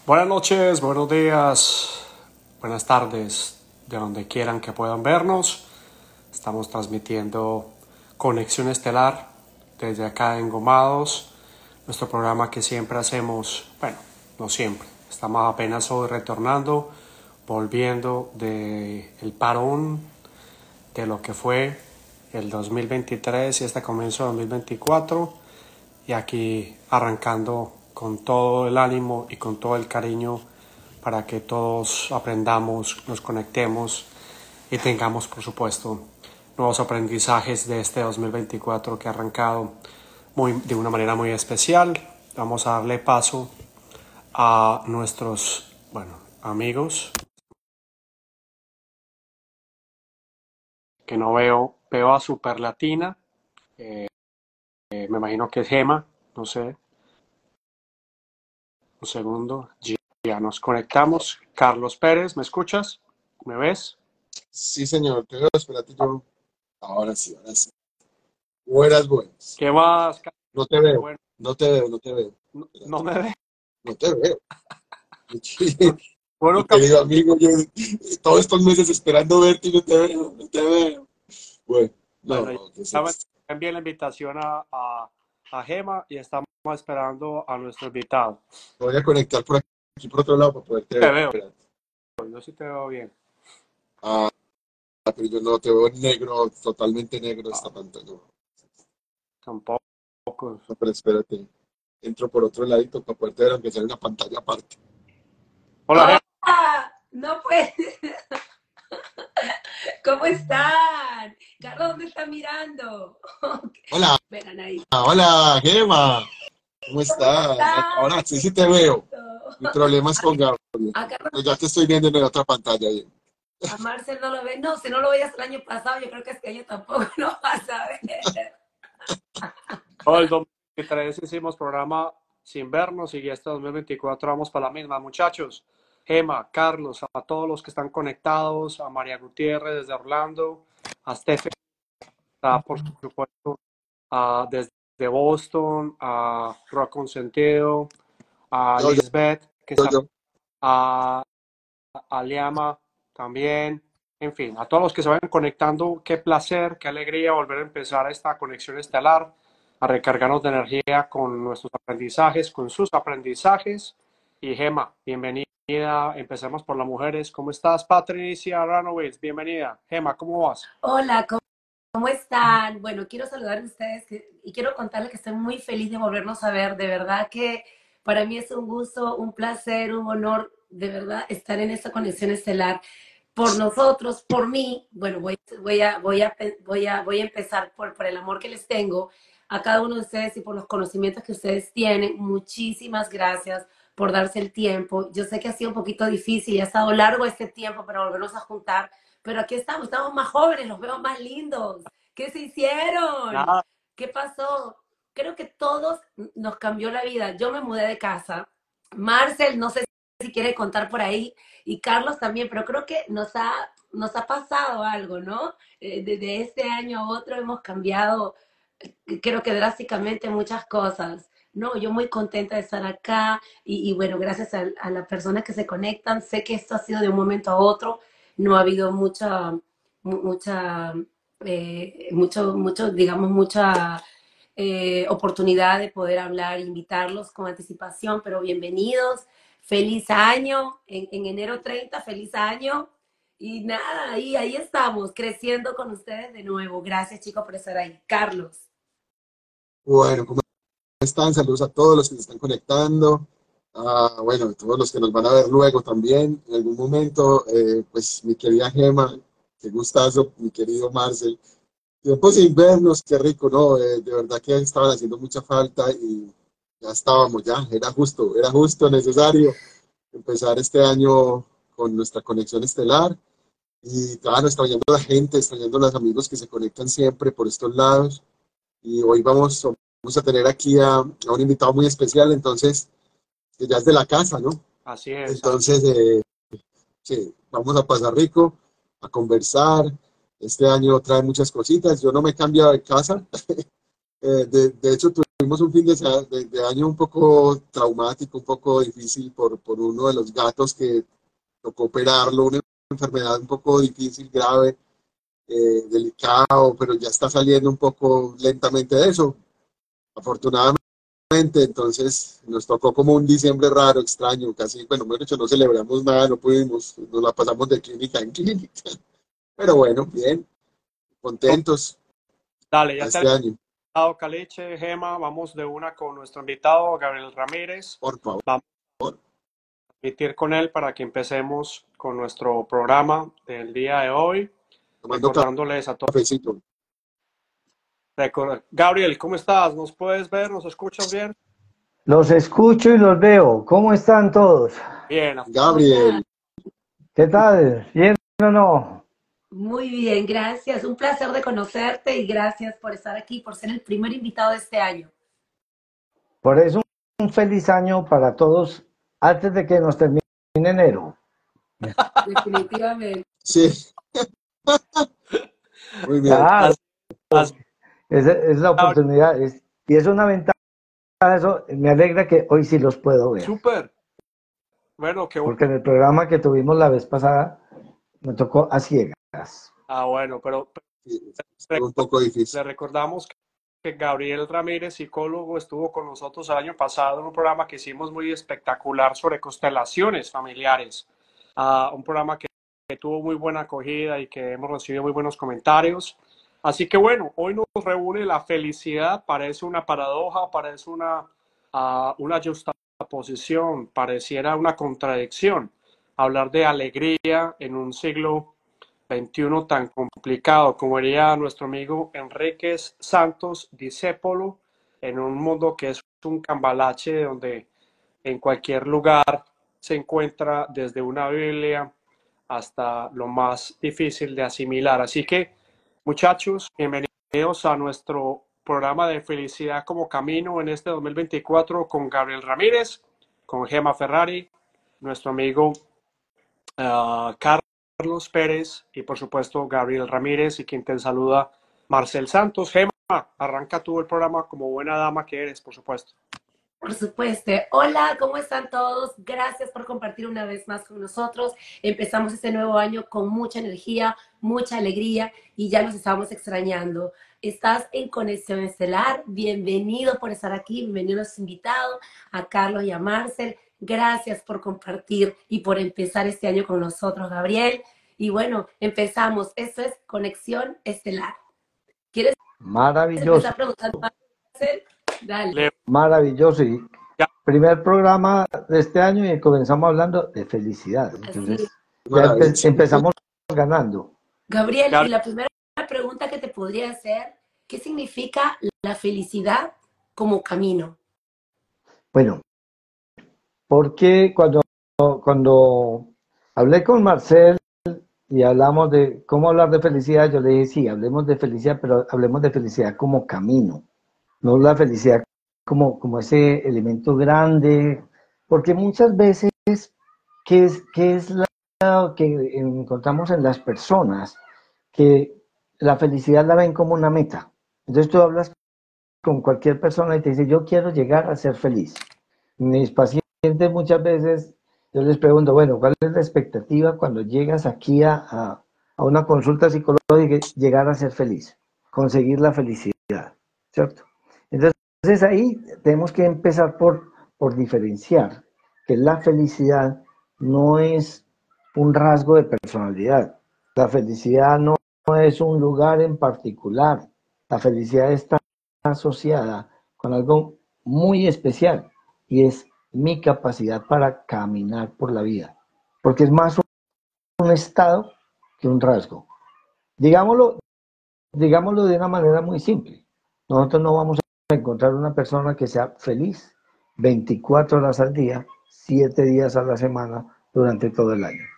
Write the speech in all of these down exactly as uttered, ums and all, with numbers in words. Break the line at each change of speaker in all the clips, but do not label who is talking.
Buenas noches, buenos días, buenas tardes, de donde quieran que puedan vernos. Estamos transmitiendo Conexión Estelar desde acá en Gomados, nuestro programa que siempre hacemos, bueno, no siempre, estamos apenas hoy retornando, volviendo de el parón de lo que fue el dos mil veintitrés y este comienzo de dos mil veinticuatro, y aquí arrancando con todo el ánimo y con todo el cariño para que todos aprendamos, nos conectemos y tengamos, por supuesto, nuevos aprendizajes de este dos mil veinticuatro que ha arrancado muy, de una manera muy especial. Vamos a darle paso a nuestros, bueno, amigos que no veo, veo a Superlatina, eh, eh, me imagino que es Gema, no sé, un segundo, ya nos conectamos. Carlos Pérez, ¿me escuchas? ¿Me ves?
Sí, señor, te veo, espérate yo. Ahora sí, ahora sí. Buenas, buenas.
¿Qué más, Carlos?
No te
Qué
veo,
bueno.
no te veo, no te veo.
No, no
Espérate,
me ves.
no te veo. Mi
Bueno,
querido amigo, yo todos estos meses esperando verte y no te veo, no te veo. Bueno,
bueno,
no, ¿qué es
ya me
esto?
envié la invitación a, a, a Gema y estamos esperando a nuestro invitado.
Me voy a conectar por aquí, por otro lado, para poderte
Te
ver.
veo,
Espérate.
yo sí te veo bien.
Ah, pero yo no te veo negro, totalmente negro esta
Ah,
pantalla. No,
tampoco.
no, pero espérate. Entro por otro ladito para poderte ver, aunque sea una pantalla aparte.
Hola, Gema.
¡Hola! No puede. ¿Cómo están? Carlos, ¿dónde está mirando?
Hola,
Verán ahí.
hola, Gema. ¿Cómo
¿Cómo
estás?
están?
Ahora sí, sí te veo. Mi problema es con Gabriel.
A Carlos,
Pues ya te estoy viendo en la otra pantalla. Bien.
a Marcel no lo ve. No, si no lo veías el año pasado, yo creo que este año tampoco lo vas a ver.
Todo el dos mil veintitrés hicimos programa sin vernos y este dos mil veinticuatro vamos para la misma. Muchachos, Gema, Carlos, a todos los que están conectados, a María Gutiérrez desde Orlando, a Stephen, a, por supuesto, a, desde Boston, a Rock Consentido, a
Yo, yo,
Lisbeth, que
yo,
está,
yo.
a, a Liama también, en fin, a todos los que se vayan conectando, qué placer, qué alegría volver a empezar esta conexión estelar, a recargarnos de energía con nuestros aprendizajes, con sus aprendizajes. Y Gema, bienvenida. Empecemos por las mujeres. ¿Cómo estás, Patricia Ranowitz? Bienvenida. Gema, ¿cómo vas?
Hola, ¿cómo, ¿cómo están? Bueno, quiero saludar a ustedes que, y quiero contarles que estoy muy feliz de volvernos a ver. De verdad que para mí es un gusto, un placer, un honor, de verdad, estar en esta conexión estelar. Por nosotros, por mí, bueno, voy, voy, a, voy, a, voy, a, voy a empezar por, por el amor que les tengo a cada uno de ustedes y por los conocimientos que ustedes tienen. Muchísimas gracias por darse el tiempo. Yo sé que ha sido un poquito difícil y ha estado largo este tiempo para volvernos a juntar, pero aquí estamos, estamos más jóvenes, los veo más lindos. ¿Qué se hicieron?
Nada.
¿Qué pasó? Creo que todos nos cambió la vida. Yo me mudé de casa. Marcel, no sé si quiere contar por ahí, y Carlos también, pero creo que nos ha, nos ha pasado algo, ¿no? Eh, desde este año a otro hemos cambiado, eh, creo que drásticamente muchas cosas. No, yo muy contenta de estar acá y, y bueno, gracias a, a las personas que se conectan. Sé que esto ha sido de un momento a otro, no ha habido mucha, mu- mucha, eh, mucho, mucho, digamos, mucha eh, oportunidad de poder hablar, invitarlos con anticipación, pero bienvenidos. Feliz año, en, en enero treinta, feliz año. Y nada, ahí, ahí estamos, creciendo con ustedes de nuevo. Gracias, chicos, por estar ahí. Carlos.
Bueno, ¿cómo están? Saludos a todos los que se están conectando. Ah, bueno, todos los que nos van a ver luego también, en algún momento. Eh, pues mi querida Gema, qué gustazo, mi querido Marcel. Tiempo sin vernos, qué rico, ¿no? Eh, de verdad que estaban haciendo mucha falta y ya estábamos, ya, era justo, era justo, necesario empezar este año con nuestra conexión estelar. Y claro, extrañando a la gente, extrañando a los amigos que se conectan siempre por estos lados. Y hoy vamos, vamos a tener aquí a, a un invitado muy especial, entonces, que ya es de la casa, ¿no?
Así es.
Entonces, eh, sí, vamos a pasar rico, a conversar. Este año trae muchas cositas. Yo no me he cambiado de casa. Eh, de, de hecho, tuvimos un fin de, de, de año un poco traumático, un poco difícil por, por uno de los gatos que tocó operarlo, una enfermedad un poco difícil, grave, eh, delicado, pero ya está saliendo un poco lentamente de eso, afortunadamente. Entonces nos tocó como un diciembre raro, extraño, casi, bueno, mejor dicho, no celebramos nada, no pudimos, nos la pasamos de clínica en clínica, pero bueno, bien, contentos
Dale,
a
ya está
este año,
invitado Caliche, Gema, vamos de una con nuestro invitado Gabriel Ramírez.
por favor.
Vamos a transmitir con él para que empecemos con nuestro programa del día de hoy,
Tomando
recordándoles a todos.
cafecito.
Gabriel, ¿cómo estás? ¿Nos puedes ver? ¿Nos escuchas bien?
Los escucho y los veo. ¿Cómo están todos?
Bien.
Gabriel.
¿Qué tal? ¿Bien o no?
Muy bien, gracias. Un placer de conocerte y gracias por estar aquí, por ser el primer invitado de este año.
Por eso, un feliz año para todos antes de que nos termine enero.
Definitivamente.
Sí. Muy bien.
Claro, es, es la oportunidad es, y es una ventaja. Eso me alegra que hoy sí los puedo ver.
Súper. Bueno, qué bueno.
Porque en el programa que tuvimos la vez pasada me tocó a ciegas.
Ah, bueno, pero,
pero un poco difícil.
Le recordamos que Gabriel Ramírez, psicólogo, estuvo con nosotros el año pasado en un programa que hicimos muy espectacular sobre constelaciones familiares. Uh, un programa que, que tuvo muy buena acogida y que hemos recibido muy buenos comentarios. Así que bueno, hoy nos reúne la felicidad, parece una paradoja, parece una, uh, una justaposición, pareciera una contradicción. Hablar de alegría en un siglo veintiuno tan complicado, como diría nuestro amigo Enríquez Santos Discépolo, en un mundo que es un cambalache donde en cualquier lugar se encuentra desde una Biblia hasta lo más difícil de asimilar. Así que, muchachos, bienvenidos a nuestro programa de Felicidad como Camino en este dos mil veinticuatro con Gabriel Ramírez, con Gema Ferrari, nuestro amigo uh, Carlos Pérez y por supuesto Gabriel Ramírez y quien te saluda Marcel Santos. Gema, arranca tú el programa como buena dama que eres, por supuesto.
Por supuesto. Hola, ¿cómo están todos? Gracias por compartir una vez más con nosotros. Empezamos este nuevo año con mucha energía, mucha alegría y ya nos estamos extrañando. Estás en Conexión Estelar. Bienvenido por estar aquí. Bienvenido a los invitados, a Carlos y a Marcel. Gracias por compartir y por empezar este año con nosotros, Gabriel. Y bueno, empezamos. Esto es Conexión Estelar. ¿Quieres
Maravilloso.
empezar preguntando a Marcel? Dale.
Maravilloso. Y primer programa de este año y comenzamos hablando de felicidad. Entonces, ya empe empezamos ganando.
Gabriel, y la primera pregunta que te podría hacer, ¿qué significa la felicidad como camino?
Bueno, porque cuando, cuando hablé con Marcel y hablamos de cómo hablar de felicidad, yo le dije, sí, hablemos de felicidad, pero hablemos de felicidad como camino. No la felicidad como, como ese elemento grande, porque muchas veces, ¿qué es, qué es la que encontramos en las personas? Que la felicidad la ven como una meta. Entonces tú hablas con cualquier persona y te dice, yo quiero llegar a ser feliz. Mis pacientes muchas veces, yo les pregunto, bueno, ¿cuál es la expectativa cuando llegas aquí a, a, a una consulta psicológica? Llegar a ser feliz, conseguir la felicidad, ¿cierto? Entonces ahí tenemos que empezar por, por diferenciar que la felicidad no es un rasgo de personalidad. La felicidad no, no es un lugar en particular. La felicidad está asociada con algo muy especial y es mi capacidad para caminar por la vida. Porque es más un estado que un rasgo. Digámoslo, digámoslo de una manera muy simple. Nosotros no vamos a encontrar una persona que sea feliz veinticuatro horas al día, siete días a la semana, durante todo el año.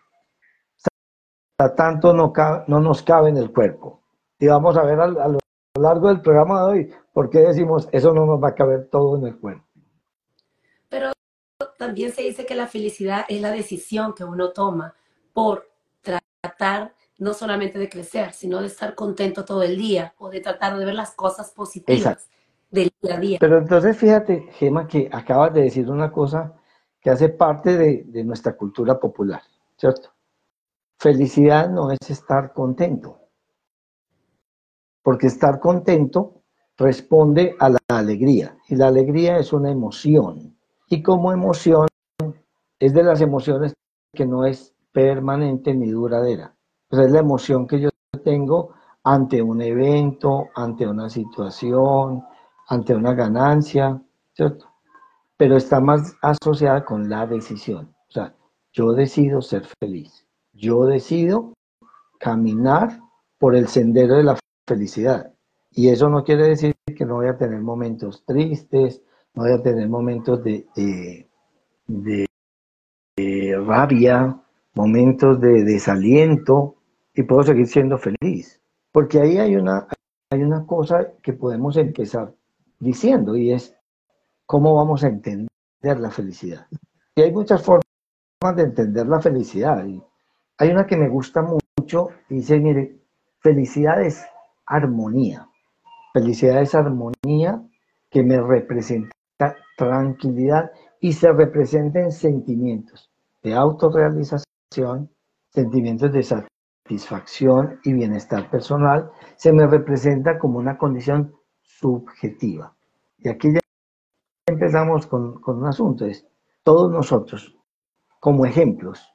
O sea, tanto no, cabe, no nos cabe en el cuerpo. Y vamos a ver a, a lo largo del programa de hoy por qué decimos eso no nos va a caber todo en el cuerpo.
Pero también se dice que la felicidad es la decisión que uno toma por tratar no solamente de crecer, sino de estar contento todo el día o de tratar de ver las cosas positivas.
Exacto.
del día a día.
Pero entonces fíjate, Gema, que acabas de decir una cosa que hace parte de, de nuestra cultura popular, ¿cierto? Felicidad no es estar contento, porque estar contento responde a la alegría, y la alegría es una emoción, y como emoción es de las emociones que no es permanente ni duradera. O sea, es la emoción que yo tengo ante un evento, ante una situación, ante una ganancia, ¿cierto? Pero está más asociada con la decisión. O sea, yo decido ser feliz. Yo decido caminar por el sendero de la felicidad. Y eso no quiere decir que no voy a tener momentos tristes, no voy a tener momentos de, de, de de rabia, momentos de desaliento, y puedo seguir siendo feliz. Porque ahí hay una, hay una cosa que podemos empezar diciendo, y es cómo vamos a entender la felicidad. Y hay muchas formas de entender la felicidad. Y hay una que me gusta mucho, y dice, mire, felicidad es armonía. Felicidad es armonía que me representa tranquilidad y se representa en sentimientos de autorrealización, sentimientos de satisfacción y bienestar personal. Se me representa como una condición subjetiva. Y aquí ya empezamos con, con un asunto, es todos nosotros, como ejemplos,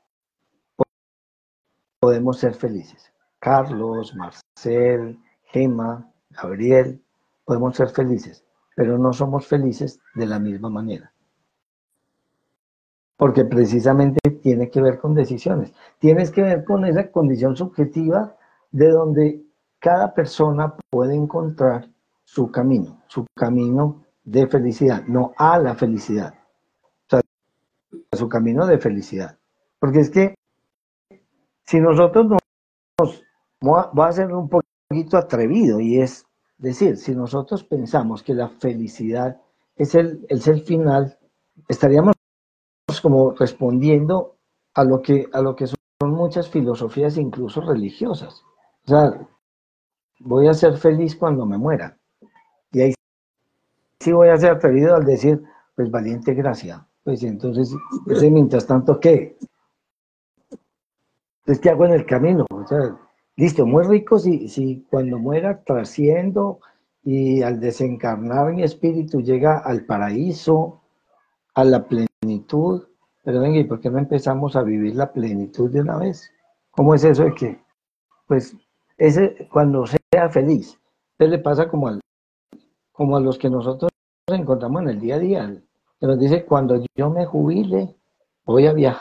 podemos ser felices. Carlos, Marcel, Gema, Gabriel, podemos ser felices, pero no somos felices de la misma manera. Porque precisamente tiene que ver con decisiones. Tienes que ver con esa condición subjetiva de donde cada persona puede encontrar su camino, su camino de felicidad, no a la felicidad, o sea, su camino de felicidad. Porque es que si nosotros nos va a ser un poquito atrevido, y es decir, si nosotros pensamos que la felicidad es el, es el final, estaríamos como respondiendo a lo que, a lo que son muchas filosofías, incluso religiosas. O sea, voy a ser feliz cuando me muera. Y ahí sí voy a ser atrevido al decir, pues valiente gracia. Pues entonces, ese mientras tanto, ¿qué? Entonces, ¿qué hago en el camino? O sea, listo, muy rico si, si cuando muera trasciendo y al desencarnar mi espíritu llega al paraíso, a la plenitud. Pero venga, ¿y por qué no empezamos a vivir la plenitud de una vez? ¿Cómo es eso de que, pues, ese, cuando sea feliz, ¿qué le pasa como, al, como a los que nosotros nos encontramos en el día a día? Que nos dice, cuando yo me jubile, voy a viajar.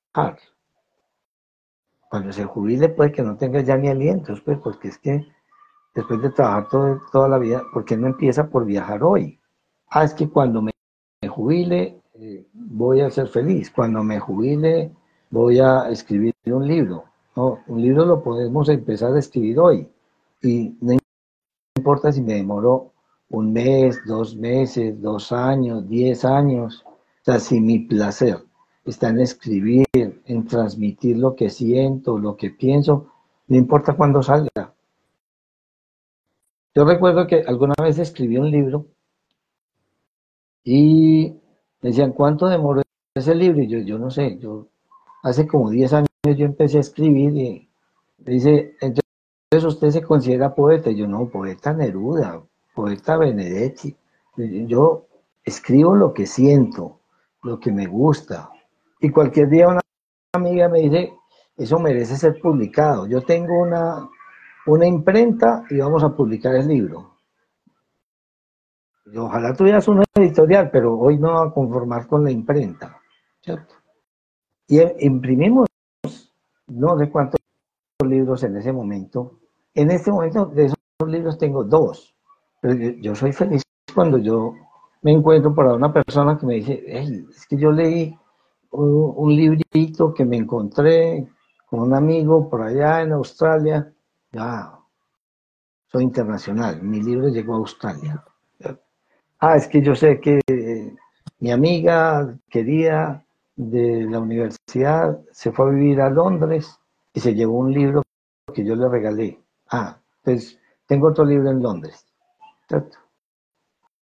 Cuando se jubile puede que no tenga ya ni alientos, pues, porque es que después de trabajar todo, toda la vida, ¿por qué no empieza por viajar hoy? Ah, es que cuando me, me jubile eh, voy a ser feliz, cuando me jubile voy a escribir un libro. No, un libro lo podemos empezar a escribir hoy, y no importa si me demoró un mes, dos meses, dos años, diez años. O sea, si mi placer está en escribir, en transmitir lo que siento, lo que pienso, no importa cuándo salga. Yo recuerdo que alguna vez escribí un libro y me decían, ¿cuánto demoró ese libro? Y yo, yo no sé, yo hace como diez años yo empecé a escribir, y me dice, entonces usted se considera poeta. Y yo, no, poeta Neruda, poeta Benedetti. Yo escribo lo que siento, lo que me gusta. Y cualquier día una amiga me dice, eso merece ser publicado. Yo tengo una, una imprenta y vamos a publicar el libro. Y ojalá tuvieras una editorial, pero hoy no va a conformar con la imprenta, ¿cierto? Y imprimimos no sé cuántos libros en ese momento. En este momento de esos libros tengo dos. Pero yo, yo soy feliz cuando yo me encuentro por una persona que me dice, hey, es que yo leí un, un librito que me encontré con un amigo por allá en Australia. Ya, soy internacional. Mi libro llegó a Australia. Ah, es que yo sé que eh, mi amiga querida de la universidad se fue a vivir a Londres y se llevó un libro que yo le regalé. Ah, pues tengo otro libro en Londres. ¿Cierto?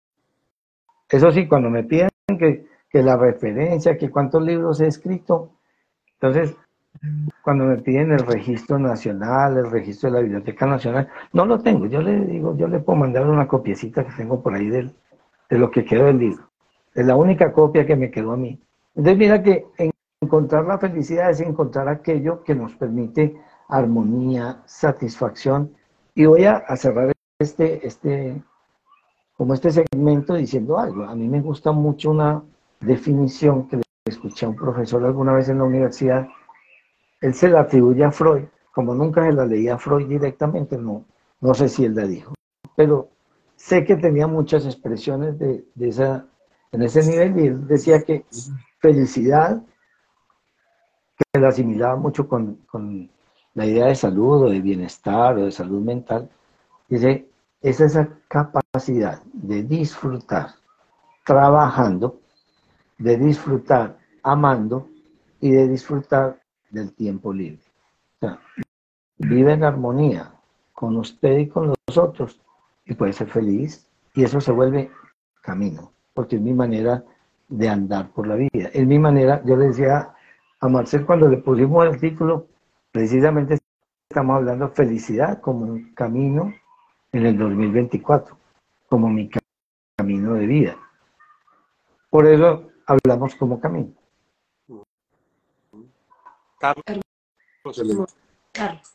Eso sí, cuando me piden que, que la referencia, que cuántos libros he escrito, entonces, cuando me piden el registro nacional, el registro de la Biblioteca Nacional, no lo tengo. Yo le digo, yo le puedo mandar una copiecita que tengo por ahí del, de lo que quedó del libro. Es la única copia que me quedó a mí. Entonces, mira que encontrar la felicidad es encontrar aquello que nos permite armonía, satisfacción. Y voy a, a cerrar este, este, como este segmento diciendo algo. A mí me gusta mucho una definición que le escuché a un profesor alguna vez en la universidad. Él se la atribuye a Freud, como nunca se la leía a Freud directamente, no, no sé si él la dijo, pero sé que tenía muchas expresiones de, de esa, en ese nivel, y él decía que felicidad, que la asimilaba mucho con, con la idea de salud o de bienestar o de salud mental, dice, es esa capacidad de disfrutar trabajando, de disfrutar amando y de disfrutar del tiempo libre. O sea, vive en armonía con usted y con los otros y puede ser feliz, y eso se vuelve camino, porque es mi manera de andar por la vida. Es mi manera, yo le decía a Marcel cuando le pusimos el título, precisamente estamos hablando de felicidad como un camino en el dos mil veinticuatro, como mi camino de vida. Por eso hablamos como camino.
Carlos.
Carlos.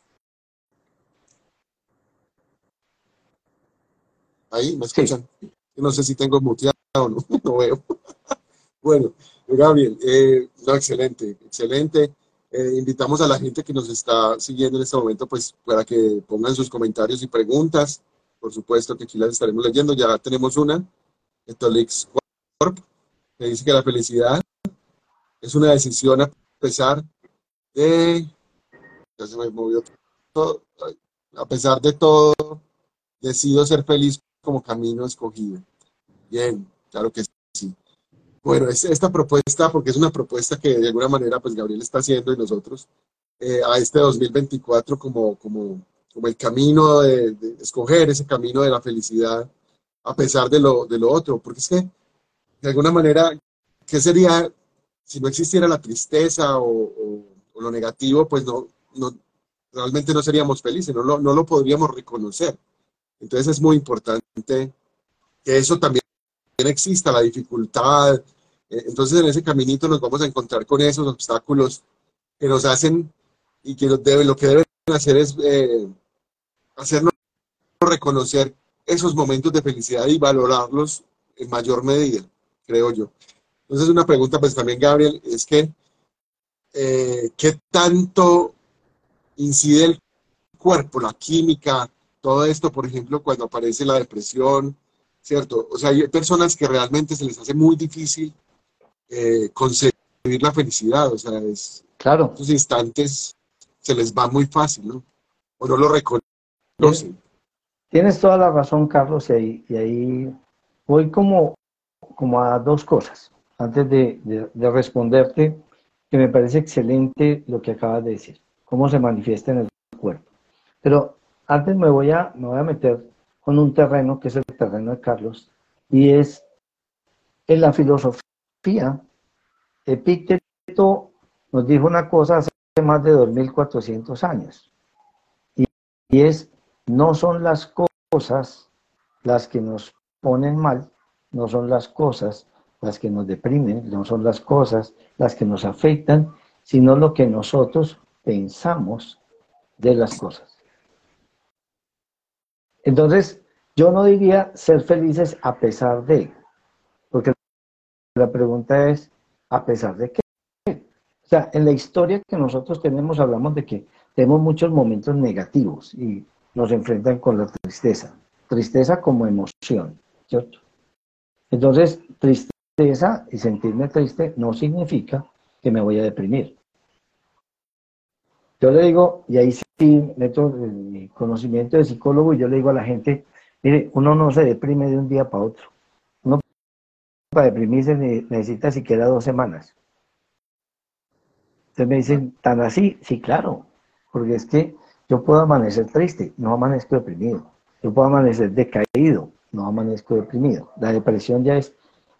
Ahí, ¿me escuchan? Sí. No sé si tengo muteado o no, no veo. Bueno, Gabriel, eh, no, excelente, excelente. Eh, invitamos a la gente que nos está siguiendo en este momento, pues, para que pongan sus comentarios y preguntas. Por supuesto que aquí las estaremos leyendo. Ya tenemos una, de Tolix Corp, que dice que la felicidad es una decisión a pesar de... Ya se me movió todo. A pesar de todo, decido ser feliz como camino escogido. Bien, claro que sí. Bueno, esta propuesta, porque es una propuesta que de alguna manera pues Gabriel está haciendo y nosotros, eh, a este dos mil veinticuatro como, como, como el camino de, de escoger ese camino de la felicidad a pesar de lo, de lo otro, porque es que de alguna manera, ¿qué sería si no existiera la tristeza o, o, o lo negativo? Pues no, no, realmente no seríamos felices, no lo, no lo podríamos reconocer. Entonces es muy importante que eso también exista, la dificultad. Entonces en ese caminito nos vamos a encontrar con esos obstáculos que nos hacen y que nos deben, lo que deben hacer es eh, hacernos reconocer esos momentos de felicidad y valorarlos en mayor medida, creo yo. Entonces una pregunta pues también, Gabriel, es que eh, ¿qué tanto incide el cuerpo, la química, todo esto, por ejemplo, cuando aparece la depresión, ¿cierto? O sea, hay personas que realmente se les hace muy difícil eh, concebir la felicidad, o sea, es,
claro.
esos instantes se les va muy fácil, ¿no? O no lo reconocen.
Tienes toda la razón, Carlos, y ahí, y ahí voy como, como a dos cosas, antes de, de, de responderte, que me parece excelente lo que acabas de decir, cómo se manifiesta en el cuerpo. Pero antes me voy a, me voy a meter con un terreno que es el terreno de Carlos, y es en la filosofía. Epicteto nos dijo una cosa hace más de dos mil cuatrocientos años, y, y es, no son las cosas las que nos ponen mal, no son las cosas las que nos deprimen, no son las cosas las que nos afectan, sino lo que nosotros pensamos de las cosas. Entonces, yo no diría ser felices a pesar de, porque la pregunta es, ¿a pesar de qué? O sea, en la historia que nosotros tenemos hablamos de que tenemos muchos momentos negativos y nos enfrentan con la tristeza. Tristeza como emoción, ¿cierto? Entonces, tristeza y sentirme triste no significa que me voy a deprimir. Yo le digo, y ahí sí meto mi conocimiento de psicólogo, y yo le digo a la gente, mire, uno no se deprime de un día para otro. Uno para deprimirse necesita siquiera dos semanas. Entonces me dicen, ¿tan así? Sí, claro, porque es que yo puedo amanecer triste, no amanezco deprimido. Yo puedo amanecer decaído, no amanezco deprimido. La depresión ya es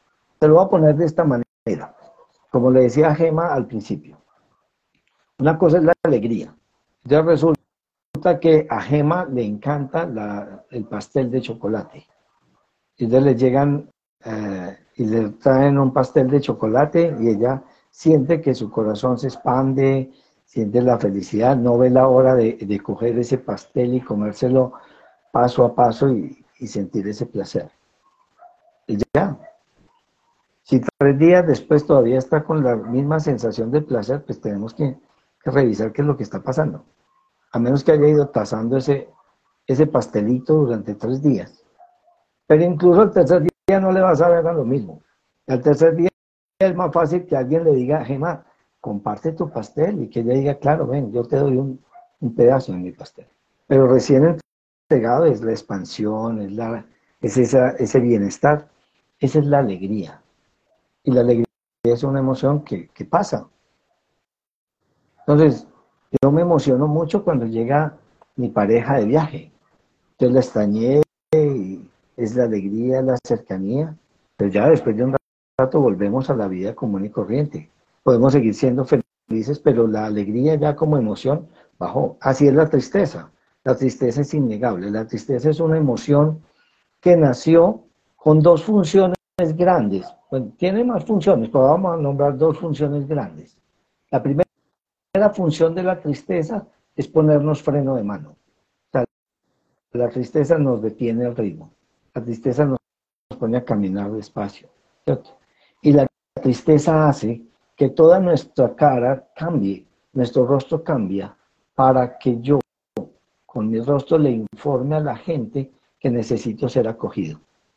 te lo voy a poner de esta manera, como le decía a Gema al principio. Una cosa es la alegría. Ya resulta que a Gema le encanta la, el pastel de chocolate. Y entonces le llegan eh, y le traen un pastel de chocolate y ella siente que su corazón se expande, siente la felicidad, no ve la hora de, de coger ese pastel y comérselo paso a paso y, y sentir ese placer. Y ya. Si tres días después todavía está con la misma sensación de placer, pues tenemos que, que revisar qué es lo que está pasando. A menos que haya ido tasando ese, ese pastelito durante tres días. Pero incluso el tercer día no le vas a ver a lo mismo. El tercer día es más fácil que alguien le diga, Gema, comparte tu pastel, y que ella diga, claro, ven, yo te doy un, un pedazo de mi pastel. Pero recién entregado es la expansión, es, la, es esa, ese bienestar, esa es la alegría. Y la alegría es una emoción que, que pasa. Entonces, yo me emociono mucho cuando llega mi pareja de viaje. Entonces la extrañé y es la alegría, la cercanía, pero ya después de un rato volvemos a la vida común y corriente. Podemos seguir siendo felices, pero la alegría ya como emoción bajó. Así es la tristeza. La tristeza es innegable. La tristeza es una emoción que nació con dos funciones grandes. Bueno, tiene más funciones, pero vamos a nombrar dos funciones grandes. La primera función de la tristeza es ponernos freno de mano. O sea, la tristeza nos detiene el ritmo. La tristeza nos pone a caminar despacio, ¿cierto? Y la tristeza hace que toda nuestra cara cambie, nuestro rostro cambia, para que yo, con mi rostro, le informe a la gente que necesito ser acogido.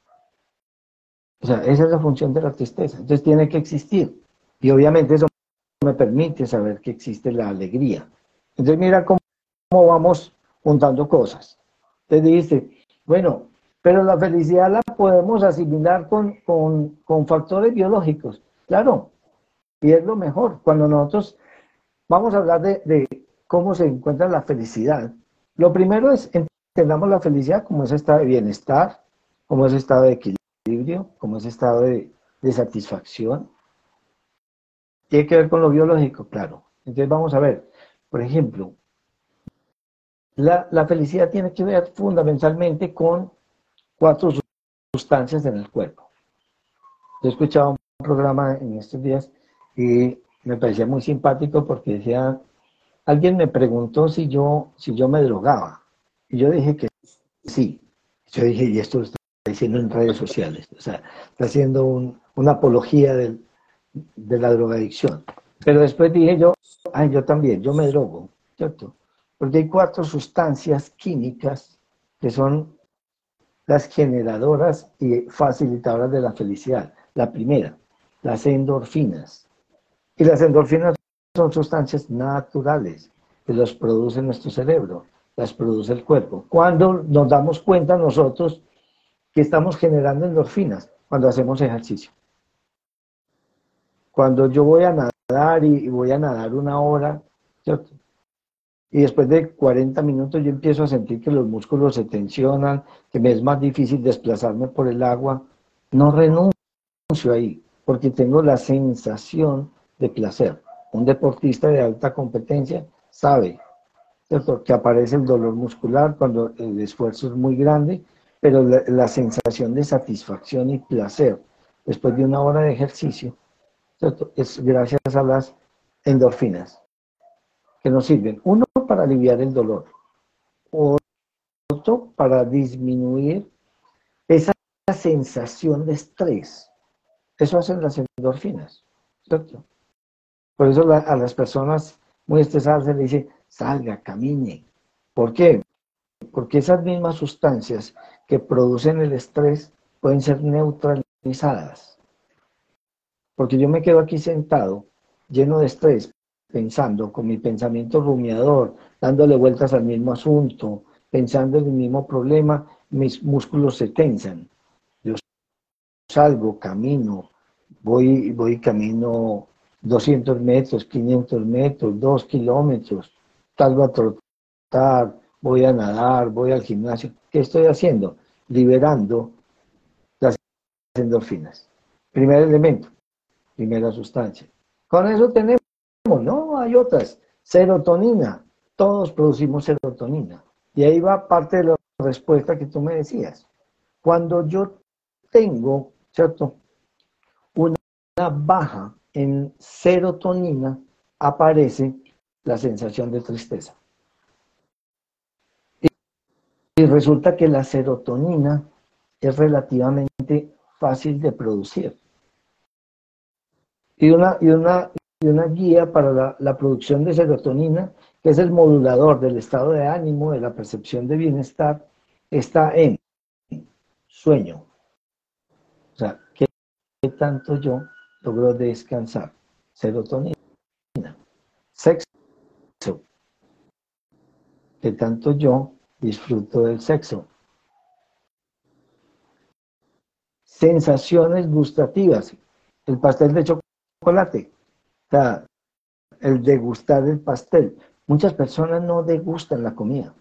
O sea, esa es la función de la tristeza. Entonces tiene que existir. Y obviamente eso me permite saber que existe la alegría. Entonces mira cómo, cómo vamos juntando cosas. Te dice, bueno, pero la felicidad la podemos asimilar con, con, con factores biológicos. Claro, y es lo mejor. Cuando nosotros vamos a hablar de, de cómo se encuentra la felicidad, lo primero es entendamos la felicidad como ese estado de bienestar, como ese estado de equilibrio, como ese estado de, de satisfacción. ¿Tiene que ver con lo biológico? Claro. Entonces vamos a ver, por ejemplo, la, la felicidad tiene que ver fundamentalmente con cuatro sustancias en el cuerpo. Yo he escuchado un programa en estos días y me parecía muy simpático porque decía, alguien me preguntó si yo, si yo me drogaba. Y yo dije que sí. Yo dije, y esto lo está diciendo en redes sociales. O sea, está haciendo un, una apología del, de la drogadicción. Pero después dije yo, ay, yo también, yo me drogo, ¿cierto? Porque hay cuatro sustancias químicas que son las generadoras y facilitadoras de la felicidad. La primera, las endorfinas. Y las endorfinas son sustancias naturales que las produce nuestro cerebro, las produce el cuerpo. ¿Cuándo nos damos cuenta nosotros que estamos generando endorfinas? Cuando hacemos ejercicio. Cuando yo voy a nadar y voy a nadar una hora, ¿cierto? Y después de cuarenta minutos yo empiezo a sentir que los músculos se tensionan, que me es más difícil desplazarme por el agua. No renuncio ahí, porque tengo la sensación de placer. Un deportista de alta competencia sabe, ¿cierto?, que aparece el dolor muscular cuando el esfuerzo es muy grande, pero la, la sensación de satisfacción y placer después de una hora de ejercicio, ¿cierto?, es gracias a las endorfinas que nos sirven. Uno, para aliviar el dolor. Otro, para disminuir esa sensación de estrés. Eso hacen las endorfinas, ¿cierto? Por eso la, a las personas muy estresadas se les dice, salga, camine. ¿Por qué? Porque esas mismas sustancias que producen el estrés pueden ser neutralizadas. Porque yo me quedo aquí sentado, lleno de estrés, pensando, con mi pensamiento rumiador, dándole vueltas al mismo asunto, pensando en el mismo problema, mis músculos se tensan. Yo salgo, camino, voy, voy camino doscientos metros, quinientos metros, dos kilómetros, salgo a trotar, voy a nadar, voy al gimnasio. ¿Qué estoy haciendo? Liberando las endorfinas. Primer elemento, primera sustancia. Con eso tenemos, no, hay otras. Serotonina, todos producimos serotonina. Y ahí va parte de la respuesta que tú me decías. Cuando yo tengo, ¿cierto?, una baja en serotonina, aparece la sensación de tristeza. Y resulta que la serotonina es relativamente fácil de producir. Y una, y una, y una guía para la, la producción de serotonina, que es el modulador del estado de ánimo, de la percepción de bienestar, está en sueño. O sea, ¿qué tanto yo logro descansar? Serotonina. Sexo. ¿Qué tanto yo disfruto del sexo? Sensaciones gustativas. El pastel de chocolate. O sea, el degustar el pastel. Muchas personas no degustan la comida.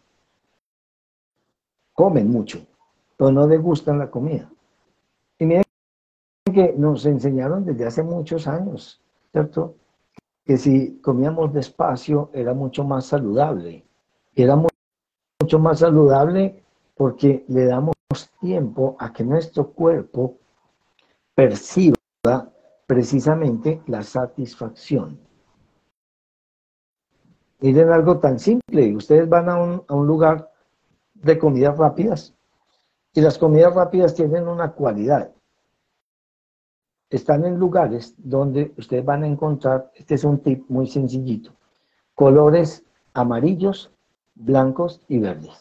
Comen mucho, pero no degustan la comida. Y miren que nos enseñaron desde hace muchos años, ¿cierto?, que si comíamos despacio era mucho más saludable. Y era mucho más saludable porque le damos tiempo a que nuestro cuerpo perciba precisamente la satisfacción. Miren algo tan simple, ustedes van a un, a un lugar de comidas rápidas y las comidas rápidas tienen una cualidad. Están en lugares donde ustedes van a encontrar, este es un tip muy sencillito, colores amarillos, blancos y verdes.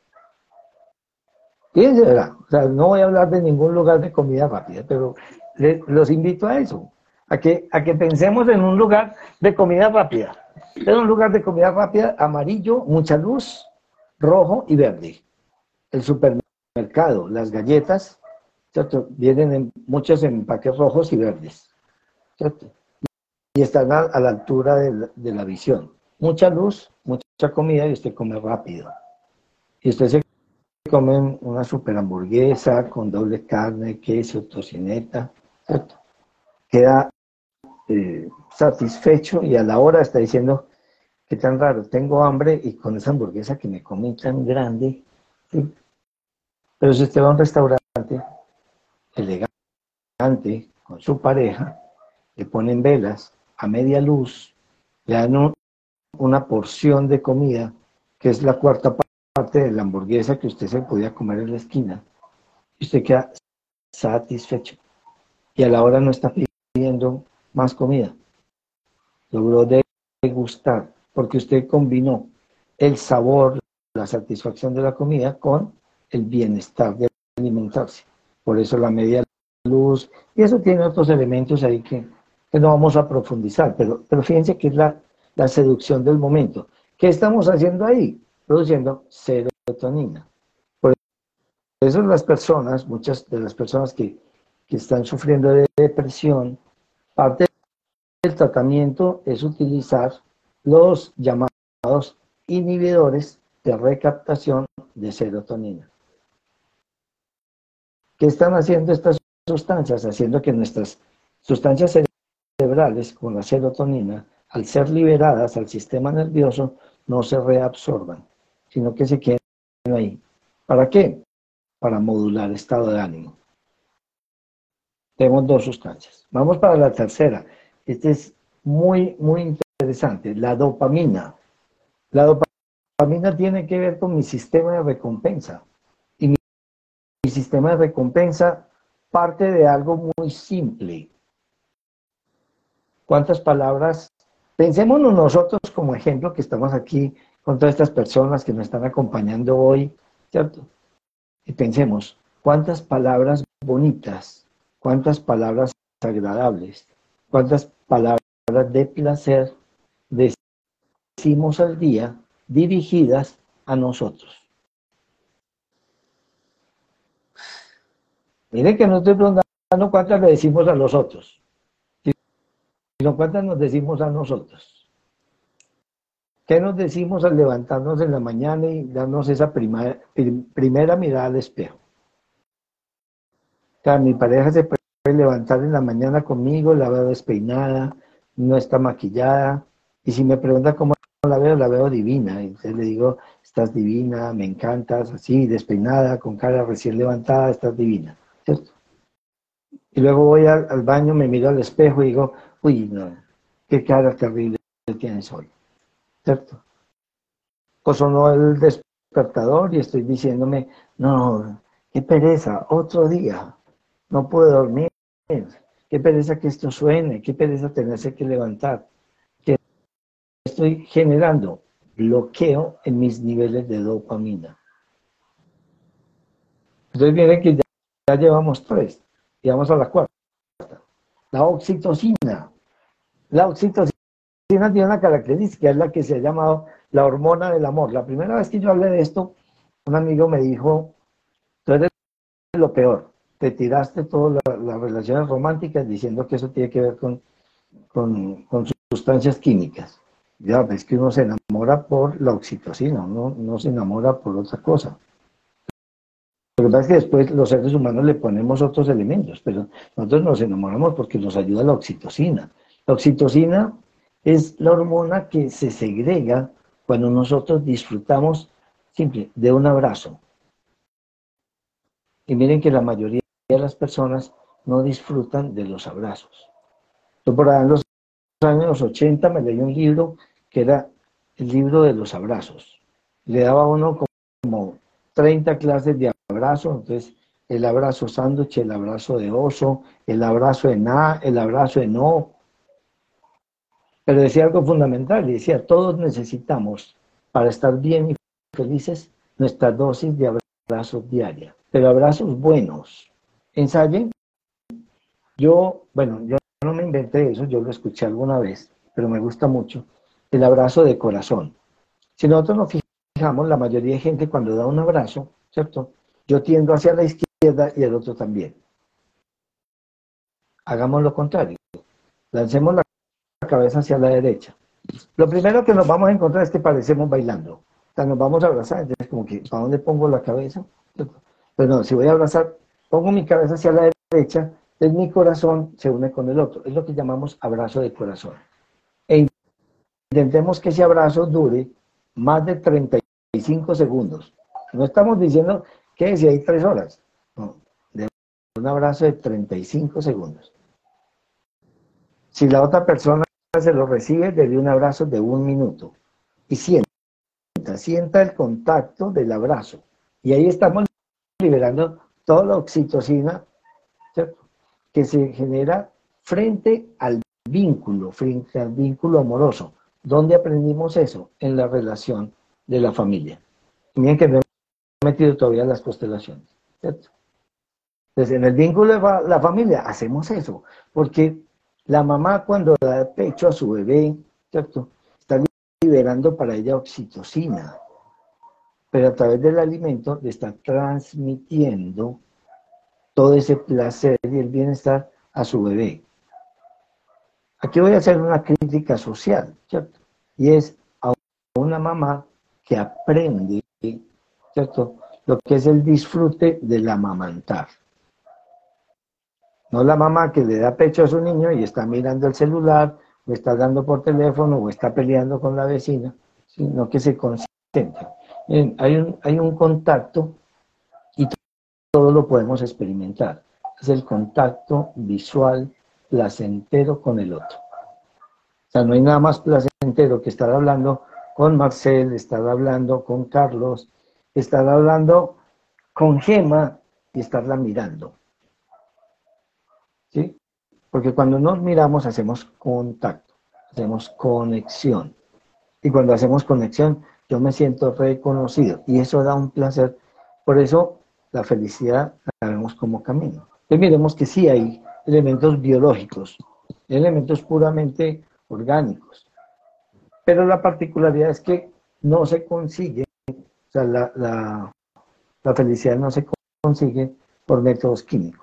Fíjense, ¿verdad? O sea, no voy a hablar de ningún lugar de comida rápida, pero les, los invito a eso, a que, a que pensemos en un lugar de comida rápida. Es un lugar de comida rápida, amarillo, mucha luz, rojo y verde. El supermercado, las galletas, ¿cierto?, vienen en, muchas en empaques rojos y verdes, ¿cierto?, y están a, a la altura de la, de la visión. Mucha luz, mucha comida y usted come rápido. Y usted se come una super hamburguesa con doble carne, queso, tocineta, ¿cierto? Queda eh, satisfecho y a la hora está diciendo, qué tan raro, tengo hambre y con esa hamburguesa que me comí tan grande, ¿sí? Pero si usted va a un restaurante elegante con su pareja, le ponen velas a media luz, le dan un, una porción de comida que es la cuarta parte de la hamburguesa que usted se podía comer en la esquina, y usted queda satisfecho y a la hora no está pidiendo más comida, logró degustar porque usted combinó el sabor, la satisfacción de la comida con el bienestar de alimentarse. Por eso la media luz, y eso tiene otros elementos ahí que, que no vamos a profundizar, pero, pero fíjense que es la, la seducción del momento. ¿Qué estamos haciendo ahí? Produciendo serotonina. Por eso las personas, muchas de las personas que, que están sufriendo de depresión, parte del tratamiento es utilizar los llamados inhibidores de recaptación de serotonina. ¿Qué están haciendo estas sustancias? Haciendo que nuestras sustancias cerebrales, como la serotonina, al ser liberadas al sistema nervioso, no se reabsorban, sino que se queden ahí. ¿Para qué? Para modular estado de ánimo. Tenemos dos sustancias. Vamos para la tercera. Este es muy, muy interesante. La dopamina. La dopamina tiene que ver con mi sistema de recompensa. Y mi, mi sistema de recompensa parte de algo muy simple. ¿Cuántas palabras? Pensémonos nosotros como ejemplo que estamos aquí con todas estas personas que nos están acompañando hoy, ¿cierto? Y pensemos, ¿cuántas palabras bonitas? ¿Cuántas palabras agradables? ¿Cuántas palabras de placer decimos al día dirigidas a nosotros? Miren que no estoy preguntando cuántas le decimos a los otros, sino cuántas nos decimos a nosotros. ¿Qué nos decimos al levantarnos en la mañana y darnos esa prima, primera mirada al espejo? O sea, mi pareja se levantar en la mañana conmigo, la veo despeinada, no está maquillada, y si me pregunta cómo la veo, la veo divina. Entonces le digo, estás divina, me encantas, así, despeinada, con cara recién levantada, estás divina, ¿cierto? Y luego voy al, al baño, me miro al espejo y digo, uy, no, qué cara terrible tienes hoy, ¿cierto? O sonó el despertador y estoy diciéndome, no, qué pereza, otro día, no puedo dormir, qué pereza que esto suene, qué pereza tenerse que levantar. Que estoy generando bloqueo en mis niveles de dopamina. Entonces viene que ya, ya llevamos tres, y vamos a la cuarta. La oxitocina. La oxitocina tiene una característica, es la que se ha llamado la hormona del amor. La primera vez que yo hablé de esto, un amigo me dijo, tú eres lo peor, te tiraste todas la, las relaciones románticas diciendo que eso tiene que ver con, con, con sustancias químicas. Ya ves que uno se enamora por la oxitocina, uno no se enamora por otra cosa. Lo que pasa es que después los seres humanos le ponemos otros elementos, pero nosotros nos enamoramos porque nos ayuda la oxitocina. La oxitocina es la hormona que se segrega cuando nosotros disfrutamos simple de un abrazo. Y miren que la mayoría de las personas no disfrutan de los abrazos. Yo por ahí en los años ochenta me leí un libro que era el libro de los abrazos. Le daba a uno como treinta clases de abrazo, entonces el abrazo sándwich, el abrazo de oso, el abrazo de nada, el abrazo de no. Pero decía algo fundamental, y decía, todos necesitamos, para estar bien y felices, nuestra dosis de abrazos diaria, pero abrazos buenos. Ensayen. Yo, bueno, yo no me inventé eso, yo lo escuché alguna vez, pero me gusta mucho, el abrazo de corazón. Si nosotros nos fijamos, la mayoría de gente cuando da un abrazo, ¿cierto? Yo tiendo hacia la izquierda y el otro también. Hagamos lo contrario. Lancemos la cabeza hacia la derecha. Lo primero que nos vamos a encontrar es que parecemos bailando. O sea, nos vamos a abrazar, entonces como que, ¿para dónde pongo la cabeza? Pero no, si voy a abrazar, pongo mi cabeza hacia la derecha, entonces mi corazón se une con el otro. Es lo que llamamos abrazo de corazón. E intentemos que ese abrazo dure más de treinta y cinco segundos. No estamos diciendo que si hay tres horas. No, de un abrazo de treinta y cinco segundos. Si la otra persona se lo recibe, le doy un abrazo de un minuto. Y sienta, sienta el contacto del abrazo. Y ahí estamos liberando toda la oxitocina, ¿cierto?, que se genera frente al vínculo, frente al vínculo amoroso. ¿Dónde aprendimos eso? En la relación de la familia. Y miren que no he metido todavía las constelaciones, ¿cierto? Entonces, en el vínculo de la familia hacemos eso, porque la mamá cuando da pecho a su bebé, ¿cierto?, está liberando para ella oxitocina, pero a través del alimento le está transmitiendo todo ese placer y el bienestar a su bebé. Aquí voy a hacer una crítica social, ¿cierto? Y es a una mamá que aprende, ¿cierto?, lo que es el disfrute del amamantar. No la mamá que le da pecho a su niño y está mirando el celular, o está dando por teléfono, o está peleando con la vecina, sino que se concentra. Miren, hay un, hay un contacto y todo lo podemos experimentar. Es el contacto visual placentero con el otro. O sea, no hay nada más placentero que estar hablando con Marcel, estar hablando con Carlos, estar hablando con Gema y estarla mirando. ¿Sí? Porque cuando nos miramos hacemos contacto, hacemos conexión. Y cuando hacemos conexión, yo me siento reconocido. Y eso da un placer. Por eso la felicidad la vemos como camino. Entonces miremos que sí hay elementos biológicos, elementos puramente orgánicos. Pero la particularidad es que no se consigue, o sea, la, la, la felicidad no se consigue por métodos químicos.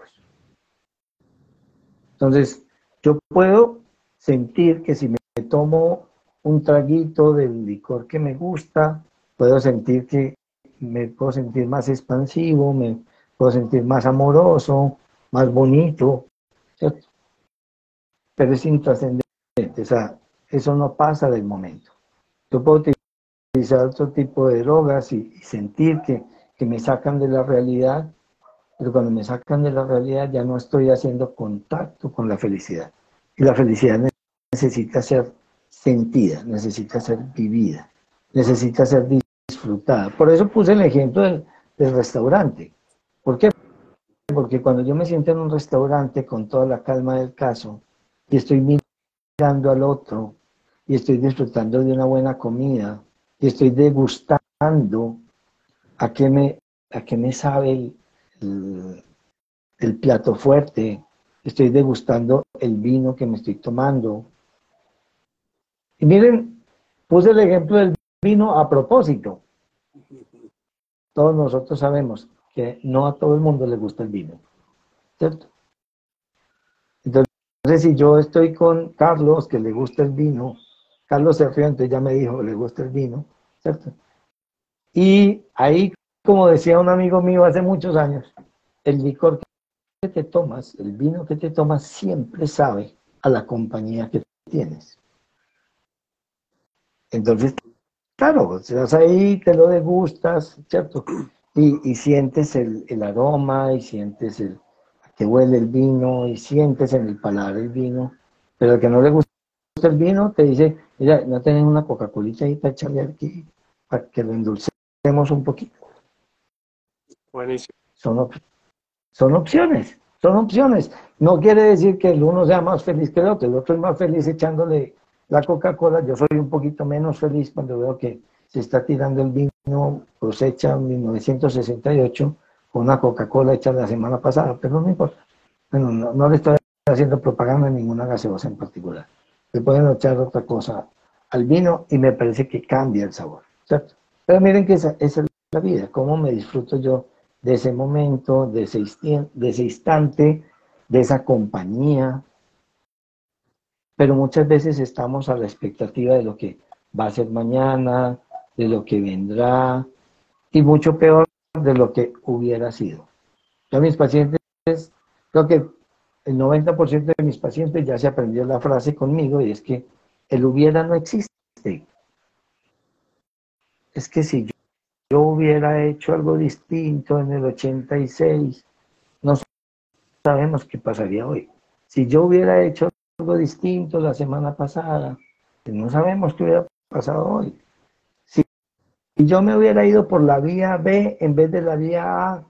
Entonces, yo puedo sentir que si me tomo un traguito del licor que me gusta, puedo sentir que me puedo sentir más expansivo, me puedo sentir más amoroso, más bonito, ¿cierto? Pero es intrascendente, o sea, eso no pasa del momento. Yo puedo utilizar otro tipo de drogas y, y sentir que, que me sacan de la realidad, pero cuando me sacan de la realidad ya no estoy haciendo contacto con la felicidad. Y la felicidad necesita ser sentida, necesita ser vivida, necesita ser disfrutada. Por eso puse el ejemplo del, del restaurante. ¿Por qué? Porque cuando yo me siento en un restaurante con toda la calma del caso y estoy mirando al otro y estoy disfrutando de una buena comida y estoy degustando a qué me, a qué me sabe el, el, el plato fuerte, estoy degustando el vino que me estoy tomando. Y miren, puse el ejemplo del vino a propósito. Todos nosotros sabemos que no a todo el mundo le gusta el vino, ¿cierto? Entonces, si yo estoy con Carlos, que le gusta el vino, Carlos se rió, entonces ya me dijo, le gusta el vino, ¿cierto? Y ahí, como decía un amigo mío hace muchos años, el licor que te tomas, el vino que te tomas, siempre sabe a la compañía que tienes. Entonces, claro, estás ahí, te lo degustas, ¿cierto? Y, y sientes el, el aroma, y sientes el, que huele el vino, y sientes en el paladar el vino, pero el que no le gusta el vino te dice, mira, no tenés una Coca-Colita ahí para echarle aquí, para que lo endulcemos un poquito.
Buenísimo.
Son, op son opciones, son opciones. No quiere decir que el uno sea más feliz que el otro, el otro es más feliz echándole la Coca-Cola. Yo soy un poquito menos feliz cuando veo que se está tirando el vino cosecha mil novecientos sesenta y ocho con una Coca-Cola hecha la semana pasada, pero no importa. Bueno, no, no le estoy haciendo propaganda a ninguna gaseosa en particular. Le pueden echar otra cosa al vino y me parece que cambia el sabor, ¿cierto? Pero miren que esa, esa es la vida, cómo me disfruto yo de ese momento, de ese, de ese instante, de esa compañía. Pero muchas veces estamos a la expectativa de lo que va a ser mañana, de lo que vendrá, y mucho peor de lo que hubiera sido. Yo a mis pacientes, creo que el noventa por ciento de mis pacientes ya se aprendió la frase conmigo, y es que el hubiera no existe. Es que si yo, yo hubiera hecho algo distinto en el ochenta y seis, no sabemos qué pasaría hoy. Si yo hubiera hecho algo distinto la semana pasada, pues no sabemos qué hubiera pasado hoy. Si yo me hubiera ido por la vía B en vez de la vía A,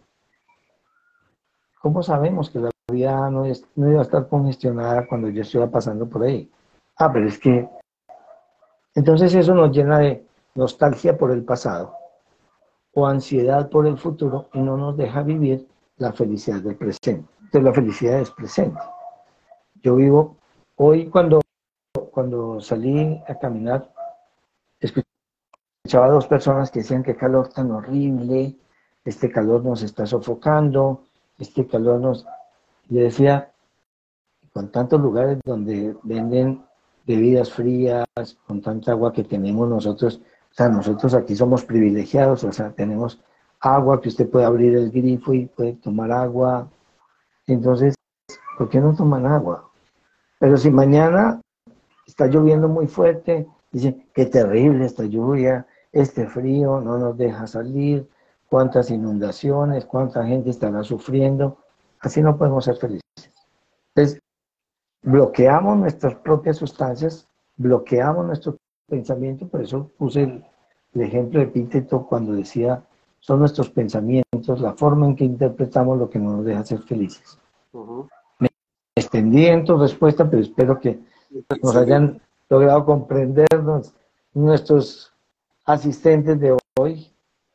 ¿cómo sabemos que la vía A no, es, no iba a estar congestionada cuando yo estuviera pasando por ahí? Ah, pero es que... Entonces eso nos llena de nostalgia por el pasado o ansiedad por el futuro y no nos deja vivir la felicidad del presente. Entonces la felicidad es presente. Yo vivo, hoy cuando, cuando salí a caminar, escuchaba a dos personas que decían que calor tan horrible, este calor nos está sofocando, este calor nos... Le decía, con tantos lugares donde venden bebidas frías, con tanta agua que tenemos nosotros, o sea, nosotros aquí somos privilegiados, o sea, tenemos agua que usted puede abrir el grifo y puede tomar agua. Entonces, ¿por qué no toman agua? Pero si mañana está lloviendo muy fuerte, dicen, qué terrible esta lluvia, este frío no nos deja salir, cuántas inundaciones, cuánta gente estará sufriendo. Así no podemos ser felices. Entonces, bloqueamos nuestras propias sustancias, bloqueamos nuestro pensamiento, por eso puse el, el ejemplo de Epíteto cuando decía, son nuestros pensamientos, la forma en que interpretamos lo que no nos deja ser felices. Uh-huh. Me extendí en tu respuesta, pero espero que nos hayan logrado comprendernos nuestros asistentes de hoy.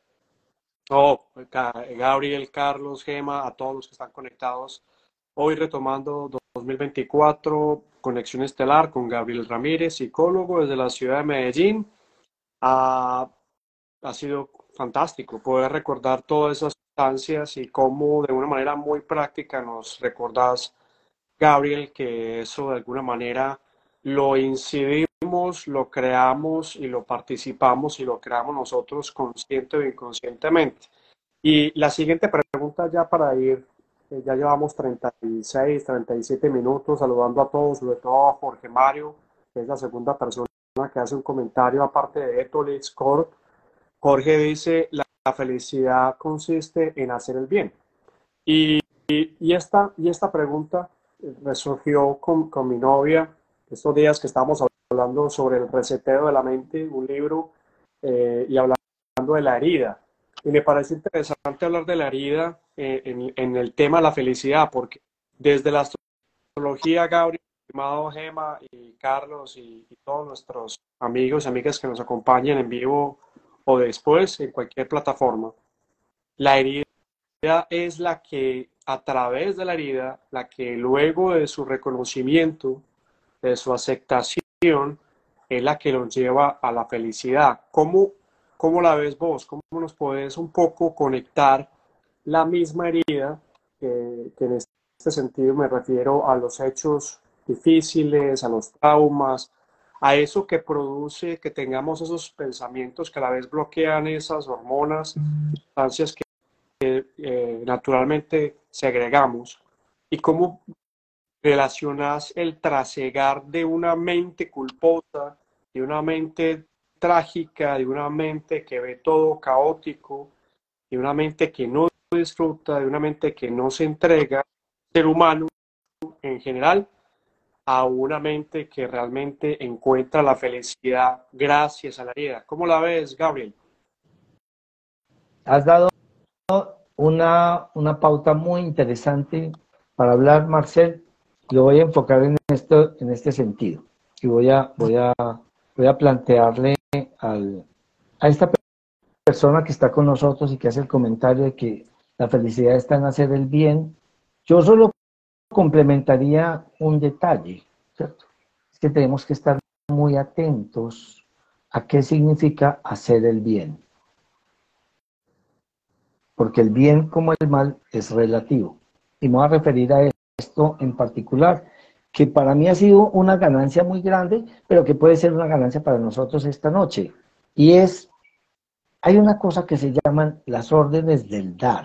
Oh, Gabriel, Carlos, Gema, a todos los que están conectados. Hoy retomando dos mil veinticuatro, Conexión Estelar con Gabriel Ramírez, psicólogo desde la ciudad de Medellín. Ha, ha sido fantástico poder recordar todas esas instancias y cómo de una manera muy práctica nos recordás, Gabriel, que eso de alguna manera lo incidimos, lo creamos y lo participamos y lo creamos nosotros consciente o inconscientemente. Y la siguiente pregunta ya para ir Eh, ya llevamos treinta y seis, treinta y siete minutos saludando a todos, sobre todo a Jorge Mario, que es la segunda persona que hace un comentario aparte de Etolis Corp. Jorge dice, la, la felicidad consiste en hacer el bien. Y, y, y esta, y esta pregunta resurgió con, con mi novia estos días que estábamos hablando sobre el reseteo de la mente, un libro, eh, y hablando de la herida. Y me parece interesante hablar de la herida eh, en, en el tema de la felicidad, porque desde la astrología, Gabriel, estimado Gema y Carlos y, y todos nuestros amigos y amigas que nos acompañan en vivo o después en cualquier plataforma, la herida es la que, a través de la herida, la que luego de su reconocimiento, de su aceptación, es la que nos lleva a la felicidad. ¿Cómo, cómo la ves vos? ¿Cómo nos podés un poco conectar la misma herida, que, que en este sentido me refiero a los hechos difíciles, a los traumas, a eso que produce que tengamos esos pensamientos que a la vez bloquean esas hormonas, sustancias que eh, naturalmente segregamos, y cómo relacionas el trasegar de una mente culposa, de una mente trágica, de una mente que ve todo caótico, de una mente que no disfruta, de una mente que no se entrega, ser humano en general, a una mente que realmente encuentra la felicidad gracias a la vida. ¿Cómo la ves, Gabriel?
Has dado una, una pauta muy interesante para hablar, Marcel. Lo voy a enfocar en esto, en este sentido. Y voy a, voy a, voy a plantearle al, a esta persona que está con nosotros y que hace el comentario de que la felicidad está en hacer el bien. Yo solo complementaría un detalle, ¿cierto? Es que tenemos que estar muy atentos a qué significa hacer el bien. Porque el bien como el mal es relativo. Y me voy a referir a esto en particular, que para mí ha sido una ganancia muy grande, pero que puede ser una ganancia para nosotros esta noche. Y es, hay una cosa que se llaman las órdenes del dar,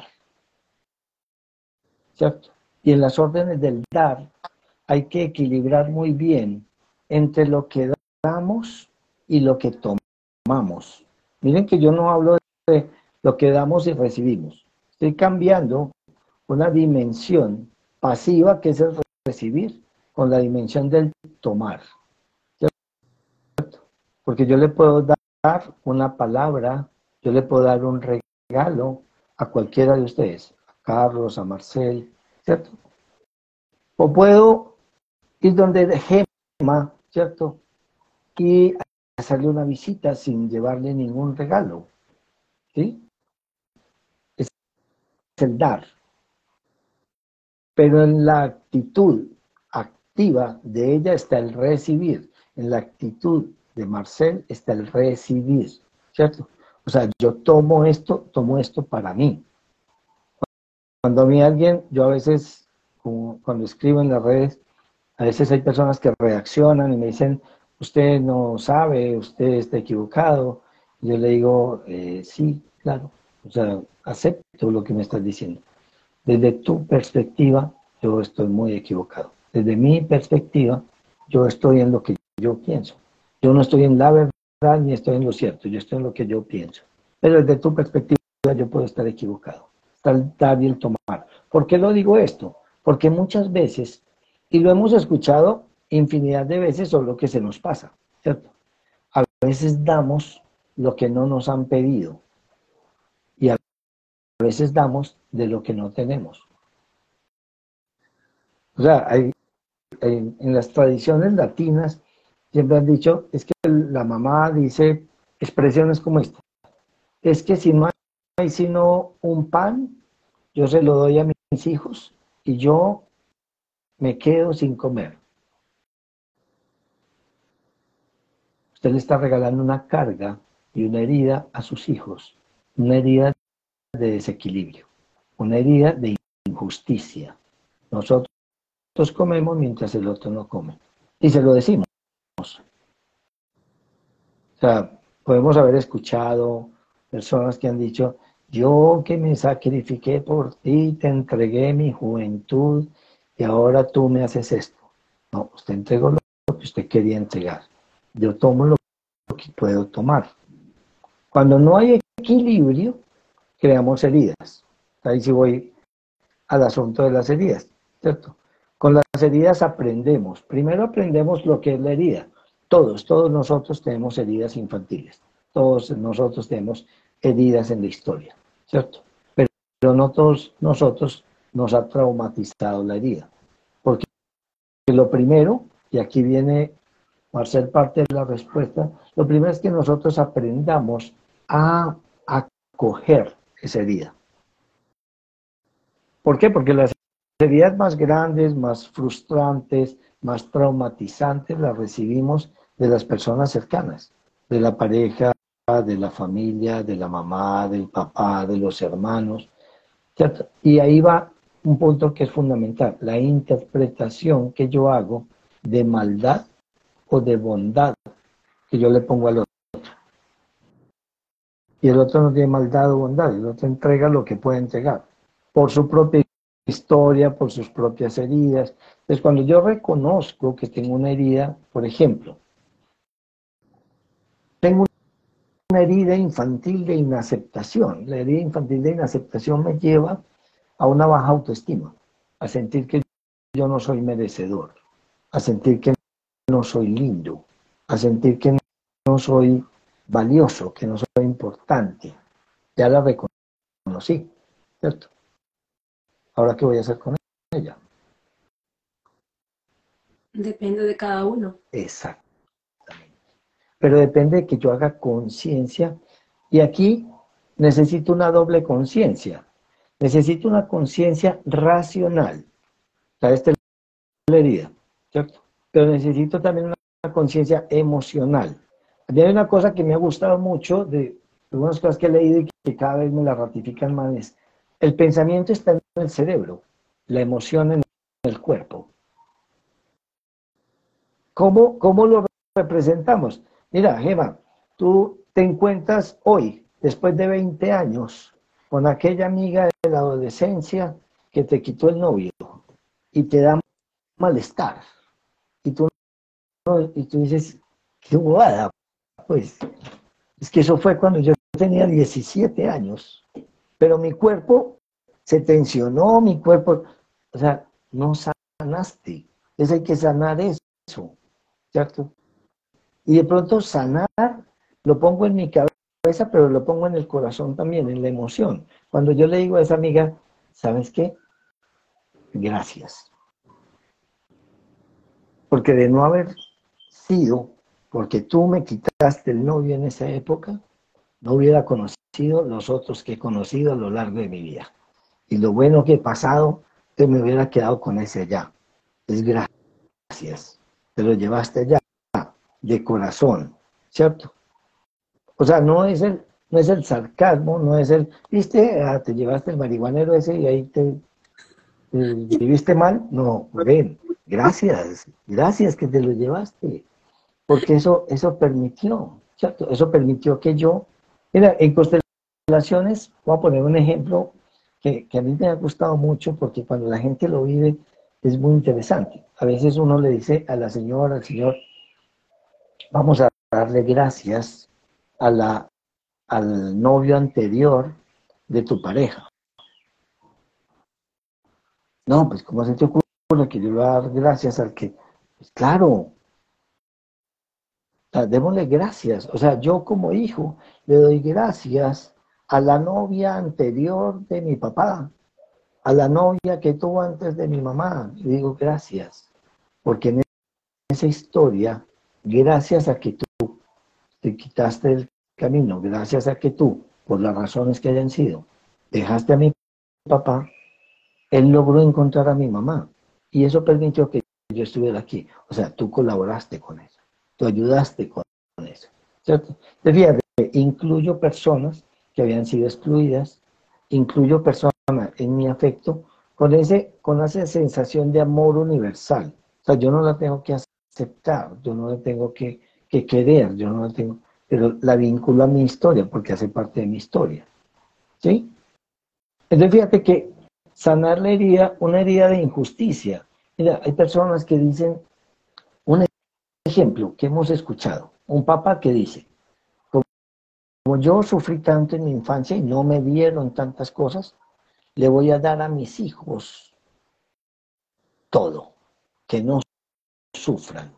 ¿cierto? Y en las órdenes del dar hay que equilibrar muy bien entre lo que damos y lo que tomamos. Miren que yo no hablo de lo que damos y recibimos. Estoy cambiando una dimensión pasiva, que es el recibir, con la dimensión del tomar, ¿cierto? Porque yo le puedo dar una palabra, yo le puedo dar un regalo a cualquiera de ustedes, a Carlos, a Marcel, ¿cierto? O puedo ir donde Gema, ¿cierto? Y hacerle una visita sin llevarle ningún regalo, ¿sí? Es el dar. Pero en la actitud activa de ella está el recibir. En la actitud de Marcel está el recibir, ¿cierto? O sea, yo tomo esto, tomo esto para mí. Cuando a mí alguien, yo a veces, cuando escribo en las redes, a veces hay personas que reaccionan y me dicen, usted no sabe, usted está equivocado. Y yo le digo, eh, sí, claro, o sea, acepto lo que me estás diciendo. Desde tu perspectiva, yo estoy muy equivocado. Desde mi perspectiva, yo estoy en lo que yo pienso. Yo no estoy en la verdad ni estoy en lo cierto, yo estoy en lo que yo pienso. Pero desde tu perspectiva, yo puedo estar equivocado. Está el dar y el tomar. ¿Por qué lo digo esto? Porque muchas veces, y lo hemos escuchado infinidad de veces, sobre lo que se nos pasa, ¿cierto? A veces damos lo que no nos han pedido. Y a A veces damos de lo que no tenemos. O sea, hay, hay, en las tradiciones latinas siempre han dicho, es que la mamá dice expresiones como esta. Es que si no hay sino un pan, yo se lo doy a mis hijos y yo me quedo sin comer. Usted le está regalando una carga y una herida a sus hijos. Una herida de desequilibrio. Una herida de injusticia. Nosotros comemos mientras el otro no come. Y se lo decimos. O sea, podemos haber escuchado personas que han dicho, Yo que me sacrifiqué por ti, te entregué mi juventud y ahora tú me haces esto. No, usted entregó lo que usted quería entregar. Yo tomo lo que puedo tomar. Cuando no hay equilibrio, creamos heridas. Ahí sí voy al asunto de las heridas, ¿cierto? Con las heridas aprendemos. Primero aprendemos lo que es la herida. Todos, todos nosotros tenemos heridas infantiles. Todos nosotros tenemos heridas en la historia, ¿cierto? Pero, pero no todos nosotros nos ha traumatizado la herida. Porque lo primero, y aquí viene Marcel parte de la respuesta, lo primero es que nosotros aprendamos a acoger esa herida. ¿Por qué? Porque las heridas más grandes, más frustrantes, más traumatizantes las recibimos de las personas cercanas, de la pareja, de la familia, de la mamá, del papá, de los hermanos, ¿cierto? Y ahí va un punto que es fundamental, la interpretación que yo hago de maldad o de bondad que yo le pongo al otro. Y el otro no tiene maldad o bondad, el otro entrega lo que puede entregar, por su propia historia, por sus propias heridas. Entonces, cuando yo reconozco que tengo una herida, por ejemplo, tengo una herida infantil de inaceptación. La herida infantil de inaceptación me lleva a una baja autoestima, a sentir que yo no soy merecedor, a sentir que no soy lindo, a sentir que no soy valioso, que no soy importante. Ya la reconocí, ¿cierto? Ahora, ¿qué voy a hacer con ella?
Depende de cada uno.
Exactamente. Pero depende de que yo haga conciencia. Y aquí necesito una doble conciencia. Necesito una conciencia racional. O sea, esta es la herida, ¿cierto? Pero necesito también una conciencia emocional. A mí hay una cosa que me ha gustado mucho de algunas cosas que he leído y que cada vez me la ratifican más. Es, el pensamiento está en el cerebro, la emoción en el cuerpo. ¿Cómo, cómo lo representamos? Mira, Gemma, tú te encuentras hoy, después de veinte años, con aquella amiga de la adolescencia que te quitó el novio y te da malestar. Y tú, y tú dices, qué bobada, pues. Es que eso fue cuando yo tenía diecisiete años. Pero mi cuerpo se tensionó, mi cuerpo, o sea, no sanaste. Entonces hay que sanar eso, ¿cierto? Y de pronto sanar, lo pongo en mi cabeza, pero lo pongo en el corazón también, en la emoción. Cuando yo le digo a esa amiga, ¿sabes qué? Gracias. Porque de no haber sido, porque tú me quitaste el novio en esa época, no hubiera conocido los otros que he conocido a lo largo de mi vida. Y lo bueno que he pasado, te me hubiera quedado con ese allá. Es gracias. Te lo llevaste allá, de corazón, ¿cierto? O sea, no es el, no es el sarcasmo, no es el, viste, ah, te llevaste el marihuanero ese y ahí te, te viviste mal. No, ven, gracias, gracias que te lo llevaste. Porque eso, eso permitió, ¿cierto? Eso permitió que yo, mira, en constelaciones, voy a poner un ejemplo que, que a mí me ha gustado mucho porque cuando la gente lo vive es muy interesante. A veces uno le dice a la señora, al señor, vamos a darle gracias a la, al novio anterior de tu pareja. No, pues ¿cómo se te ocurre que yo le voy a dar gracias al que? Pues claro, o sea, démosle gracias. O sea, yo como hijo le doy gracias a la novia anterior de mi papá, a la novia que tuvo antes de mi mamá. Le digo gracias, porque en esa historia, gracias a que tú te quitaste el camino, gracias a que tú, por las razones que hayan sido, dejaste a mi papá, él logró encontrar a mi mamá. Y eso permitió que yo estuviera aquí. O sea, tú colaboraste con eso, tú ayudaste con eso, ¿cierto? Entonces, fíjate, incluyo personas que habían sido excluidas, incluyo personas en mi afecto con, ese, con esa sensación de amor universal. O sea, yo no la tengo que aceptar, yo no la tengo que, que querer, yo no la tengo, pero la vinculo a mi historia porque hace parte de mi historia. ¿sí? Entonces fíjate que sanar la herida, una herida de injusticia. Mira, hay personas que dicen, un ejemplo que hemos escuchado, un papá que dice, como yo sufrí tanto en mi infancia y no me dieron tantas cosas, le voy a dar a mis hijos todo, que no sufran.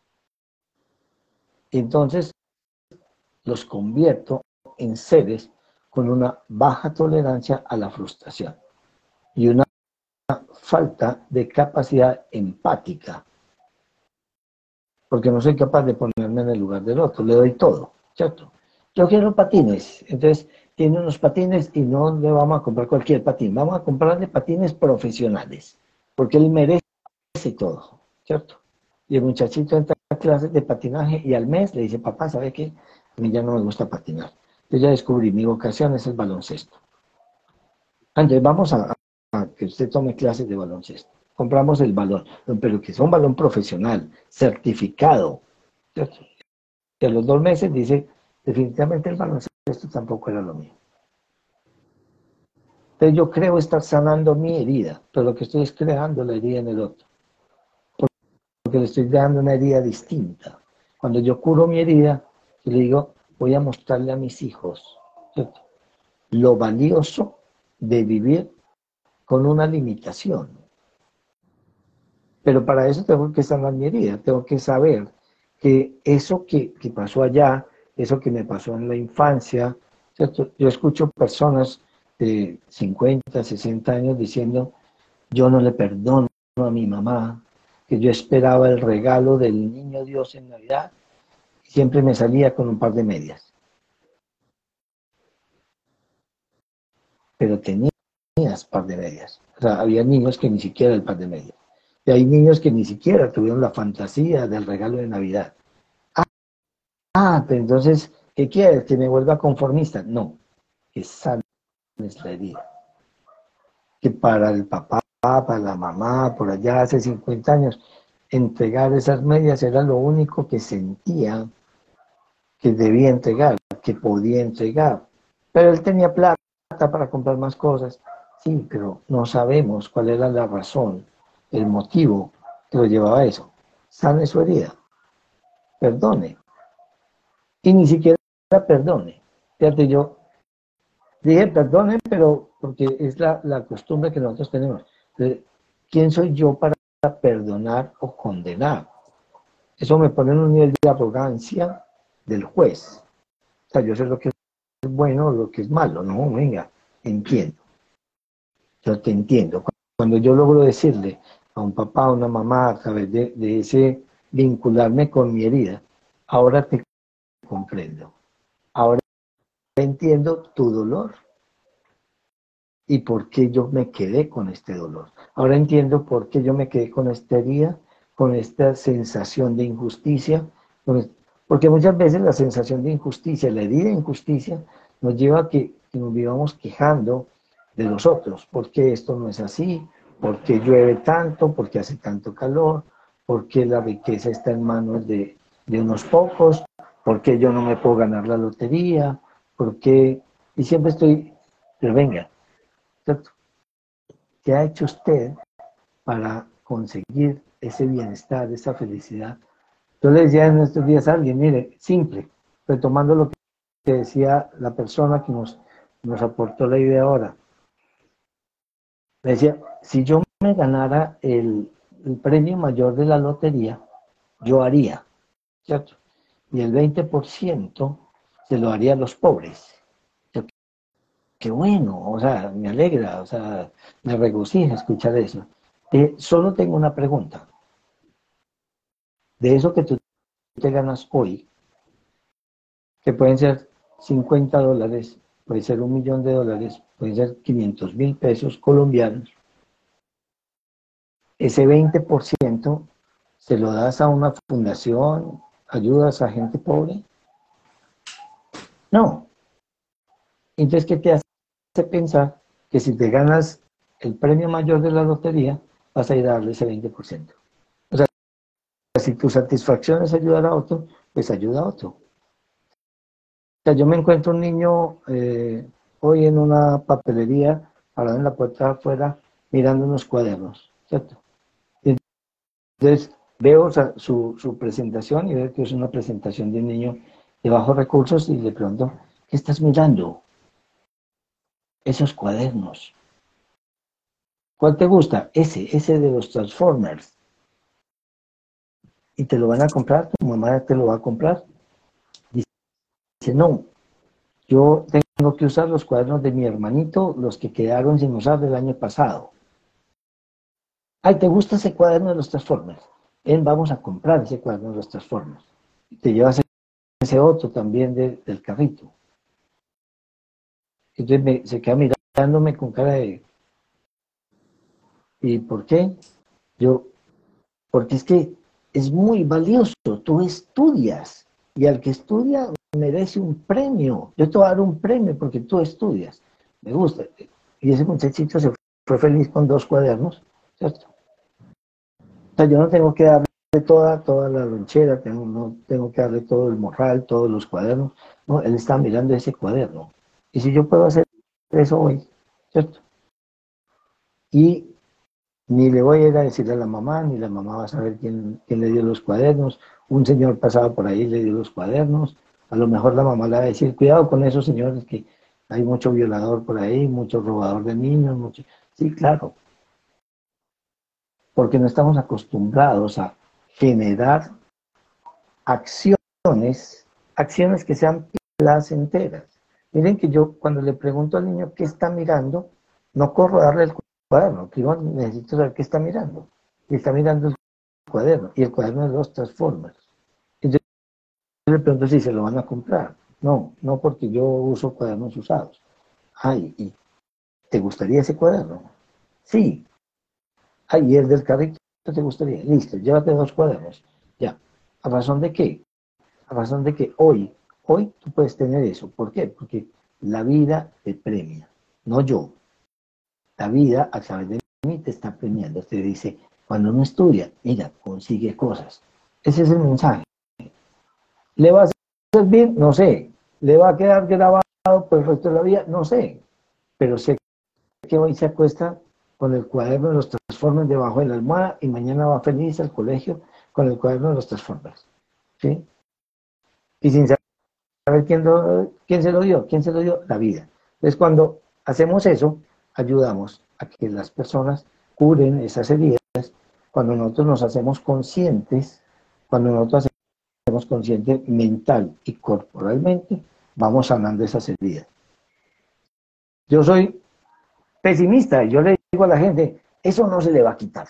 Entonces los convierto en seres con una baja tolerancia a la frustración y una falta de capacidad empática, porque no soy capaz de ponerme en el lugar del otro, le doy todo, ¿cierto? Yo quiero patines, entonces tiene unos patines y no le vamos a comprar cualquier patín, vamos a comprarle patines profesionales, porque él merece todo, ¿cierto? Y el muchachito entra a clases de patinaje y al mes le dice, papá, ¿sabe qué? A mí ya no me gusta patinar. Yo ya descubrí, mi vocación es el baloncesto. Entonces vamos a, a que usted tome clases de baloncesto. Compramos el balón, pero que es un balón profesional, certificado, ¿cierto? Y a los dos meses dice, definitivamente el baloncesto tampoco era lo mío. Entonces yo creo estar sanando mi herida, pero lo que estoy es creando la herida en el otro. Porque le estoy dando una herida distinta. Cuando yo curo mi herida, yo le digo, voy a mostrarle a mis hijos, ¿cierto?, lo valioso de vivir con una limitación. Pero para eso tengo que sanar mi herida, tengo que saber que eso que, que pasó allá, eso que me pasó en la infancia, ¿cierto? Yo escucho personas de cincuenta, sesenta años diciendo, yo no le perdono a mi mamá, que yo esperaba el regalo del niño Dios en Navidad y siempre me salía con un par de medias. Pero tenías par de medias. O sea, había niños que ni siquiera el par de medias. Y hay niños que ni siquiera tuvieron la fantasía del regalo de Navidad. Ah, ah pero entonces, ¿qué quieres? ¿Que me vuelva conformista? No, que sanes la herida. Que para el papá, para la mamá, por allá hace cincuenta años, entregar esas medias era lo único que sentía que debía entregar, que podía entregar. Pero él tenía plata para comprar más cosas. Sí, pero no sabemos cuál era la razón, el motivo que lo llevaba a eso. Sane su herida. Perdone. Y ni siquiera perdone. Fíjate, yo dije perdone, pero porque es la, la costumbre que nosotros tenemos. Entonces, ¿quién soy yo para perdonar o condenar? Eso me pone en un nivel de arrogancia del juez. O sea, yo sé lo que es bueno o lo que es malo. No, venga, entiendo. Yo te entiendo. Cuando yo logro decirle a un papá, a una mamá, a través de, de ese vincularme con mi herida, ahora te comprendo. Ahora entiendo tu dolor y por qué yo me quedé con este dolor. Ahora entiendo por qué yo me quedé con esta herida, con esta sensación de injusticia, porque muchas veces la sensación de injusticia, la herida de injusticia, nos lleva a que, que nos vivamos quejando de los otros. ¿Por qué esto no es así? ¿Por qué llueve tanto? ¿Por qué hace tanto calor? ¿Por qué la riqueza está en manos de, de unos pocos? ¿Por qué yo no me puedo ganar la lotería? ¿Por qué? Y siempre estoy, pero venga, ¿cierto? ¿Qué ha hecho usted para conseguir ese bienestar, esa felicidad? Yo le decía en estos días a alguien, mire, simple, retomando lo que decía la persona que nos, nos aportó la idea ahora. Le decía, si yo me ganara el, el premio mayor de la lotería, yo haría, ¿cierto? Y el veinte por ciento se lo haría a los pobres. Yo, qué bueno, o sea, me alegra, o sea, me regocija escuchar eso. Eh, solo tengo una pregunta. De eso que tú te ganas hoy, que pueden ser cincuenta dólares, puede ser un millón de dólares, pueden ser quinientos mil pesos colombianos, ese veinte por ciento se lo das a una fundación, ayudas a gente pobre. No. Entonces, ¿qué te hace pensar que si te ganas el premio mayor de la lotería, vas a ir a darle ese veinte por ciento? O sea, si tu satisfacción es ayudar a otro, pues ayuda a otro. O sea, yo me encuentro un niño eh, hoy en una papelería, parado en la puerta de afuera, mirando unos cuadernos, ¿cierto? Y entonces veo o sea, su, su presentación y veo que es una presentación de un niño de bajos recursos y le pregunto, ¿qué estás mirando? Esos cuadernos. ¿Cuál te gusta? Ese, ese de los Transformers. ¿Y te lo van a comprar? ¿Tu mamá te lo va a comprar? Dice, no, yo tengo que usar los cuadernos de mi hermanito, los que quedaron sin usar del año pasado. Ay, ¿te gusta ese cuaderno de los Transformers? Ven, vamos a comprar ese cuaderno de los Transformers. Te llevas ese otro también de, del carrito. Entonces me, se queda mirándome con cara de, ¿y por qué? Yo, porque es que es muy valioso, tú estudias y al que estudia merece un premio. Yo te voy a dar un premio porque tú estudias. Me gusta. Y ese muchachito se fue feliz con dos cuadernos, ¿cierto? O sea, yo no tengo que darle toda, toda la lonchera, tengo, no tengo que darle todo el morral, todos los cuadernos. No, él está mirando ese cuaderno. Y si yo puedo hacer eso hoy, ¿cierto? Y ni le voy a ir a decirle a la mamá, ni la mamá va a saber quién, quién le dio los cuadernos. Un señor pasaba por ahí y le dio los cuadernos. A lo mejor la mamá le va a decir, cuidado con esos señores que hay mucho violador por ahí, mucho robador de niños, mucho... Sí, claro, porque no estamos acostumbrados a generar acciones, acciones que sean placenteras. Miren que yo cuando le pregunto al niño qué está mirando, no corro a darle el cuaderno, primero necesito saber qué está mirando. Y está mirando el cuaderno, y el cuaderno de los Transformers. Entonces le pregunto si se lo van a comprar. No, no porque yo uso cuadernos usados. Ay, ¿y te gustaría ese cuaderno? Sí. Ay, ¿y el del carrito te gustaría? Listo, llévate dos cuadernos. Ya. ¿A razón de qué? A razón de que hoy, hoy tú puedes tener eso. ¿Por qué? Porque la vida te premia, no yo. La vida a través de mí te está premiando. Te dice, cuando uno estudia, mira, consigue cosas. Ese es el mensaje. ¿Le va a hacer bien? No sé. ¿Le va a quedar grabado por el resto de la vida? No sé. Pero sé que hoy se acuesta con el cuaderno de los Transformers debajo de la almohada y mañana va feliz al colegio con el cuaderno de los Transformers. ¿Sí? Y sin saber quién, lo, quién se lo dio, quién se lo dio, la vida. Entonces, cuando hacemos eso, ayudamos a que las personas curen esas heridas. Cuando nosotros nos hacemos conscientes, cuando nosotros hacemos conscientes mental y corporalmente, vamos sanando esas heridas. Yo soy pesimista, yo le digo a la gente, eso no se le va a quitar.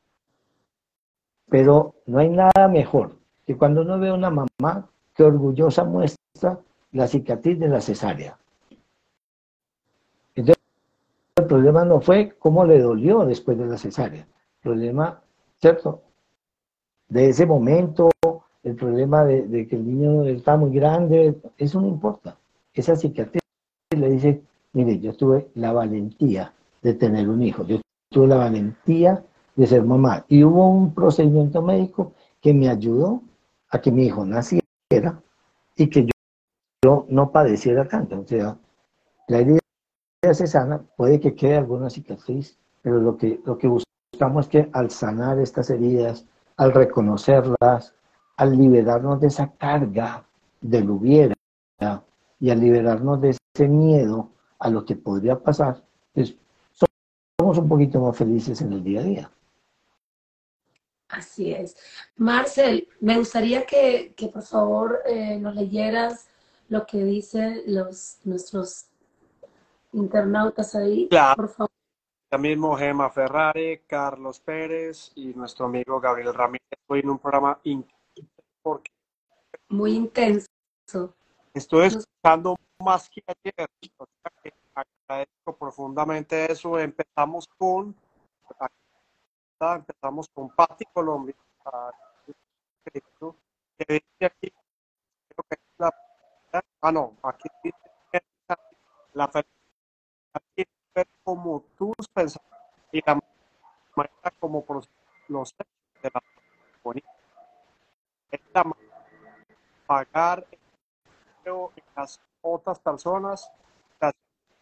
Pero no hay nada mejor que cuando uno ve a una mamá que orgullosa muestra la cicatriz de la cesárea. Entonces, el problema no fue cómo le dolió después de la cesárea. El problema, ¿cierto? De ese momento, el problema de, de que el niño está muy grande, eso no importa. Esa cicatriz le dice, mire, yo tuve la valentía de tener un hijo, yo tuve la valentía de ser mamá. Y hubo un procedimiento médico que me ayudó a que mi hijo naciera y que yo, yo no padeciera tanto. O sea, la herida se sana, puede que quede alguna cicatriz, pero lo que, lo que buscamos es que al sanar estas heridas, al reconocerlas, al liberarnos de esa carga del hubiera y al liberarnos de ese miedo a lo que podría pasar, pues somos un poquito más felices en el día a día.
Así es. Marcel, me gustaría que, que por favor eh, nos leyeras lo que dicen los, nuestros internautas ahí,
Claro,
por favor.
ya mismo Gema Ferrari, Carlos Pérez y nuestro amigo Gabriel Ramírez. Hoy en un programa increíble porque
Muy intenso.
estoy
Nos-
escuchando más que ayer. O sea que agradezco profundamente eso. Empezamos con, empezamos con Patti Colombia, ah, que dice aquí, creo que es la, ah no, aquí dice la felicidad tiene que ver como tus pensamientos y la manera como procesan los hechos de la bonita. Es la manera de pagar el empleo en las otras personas, las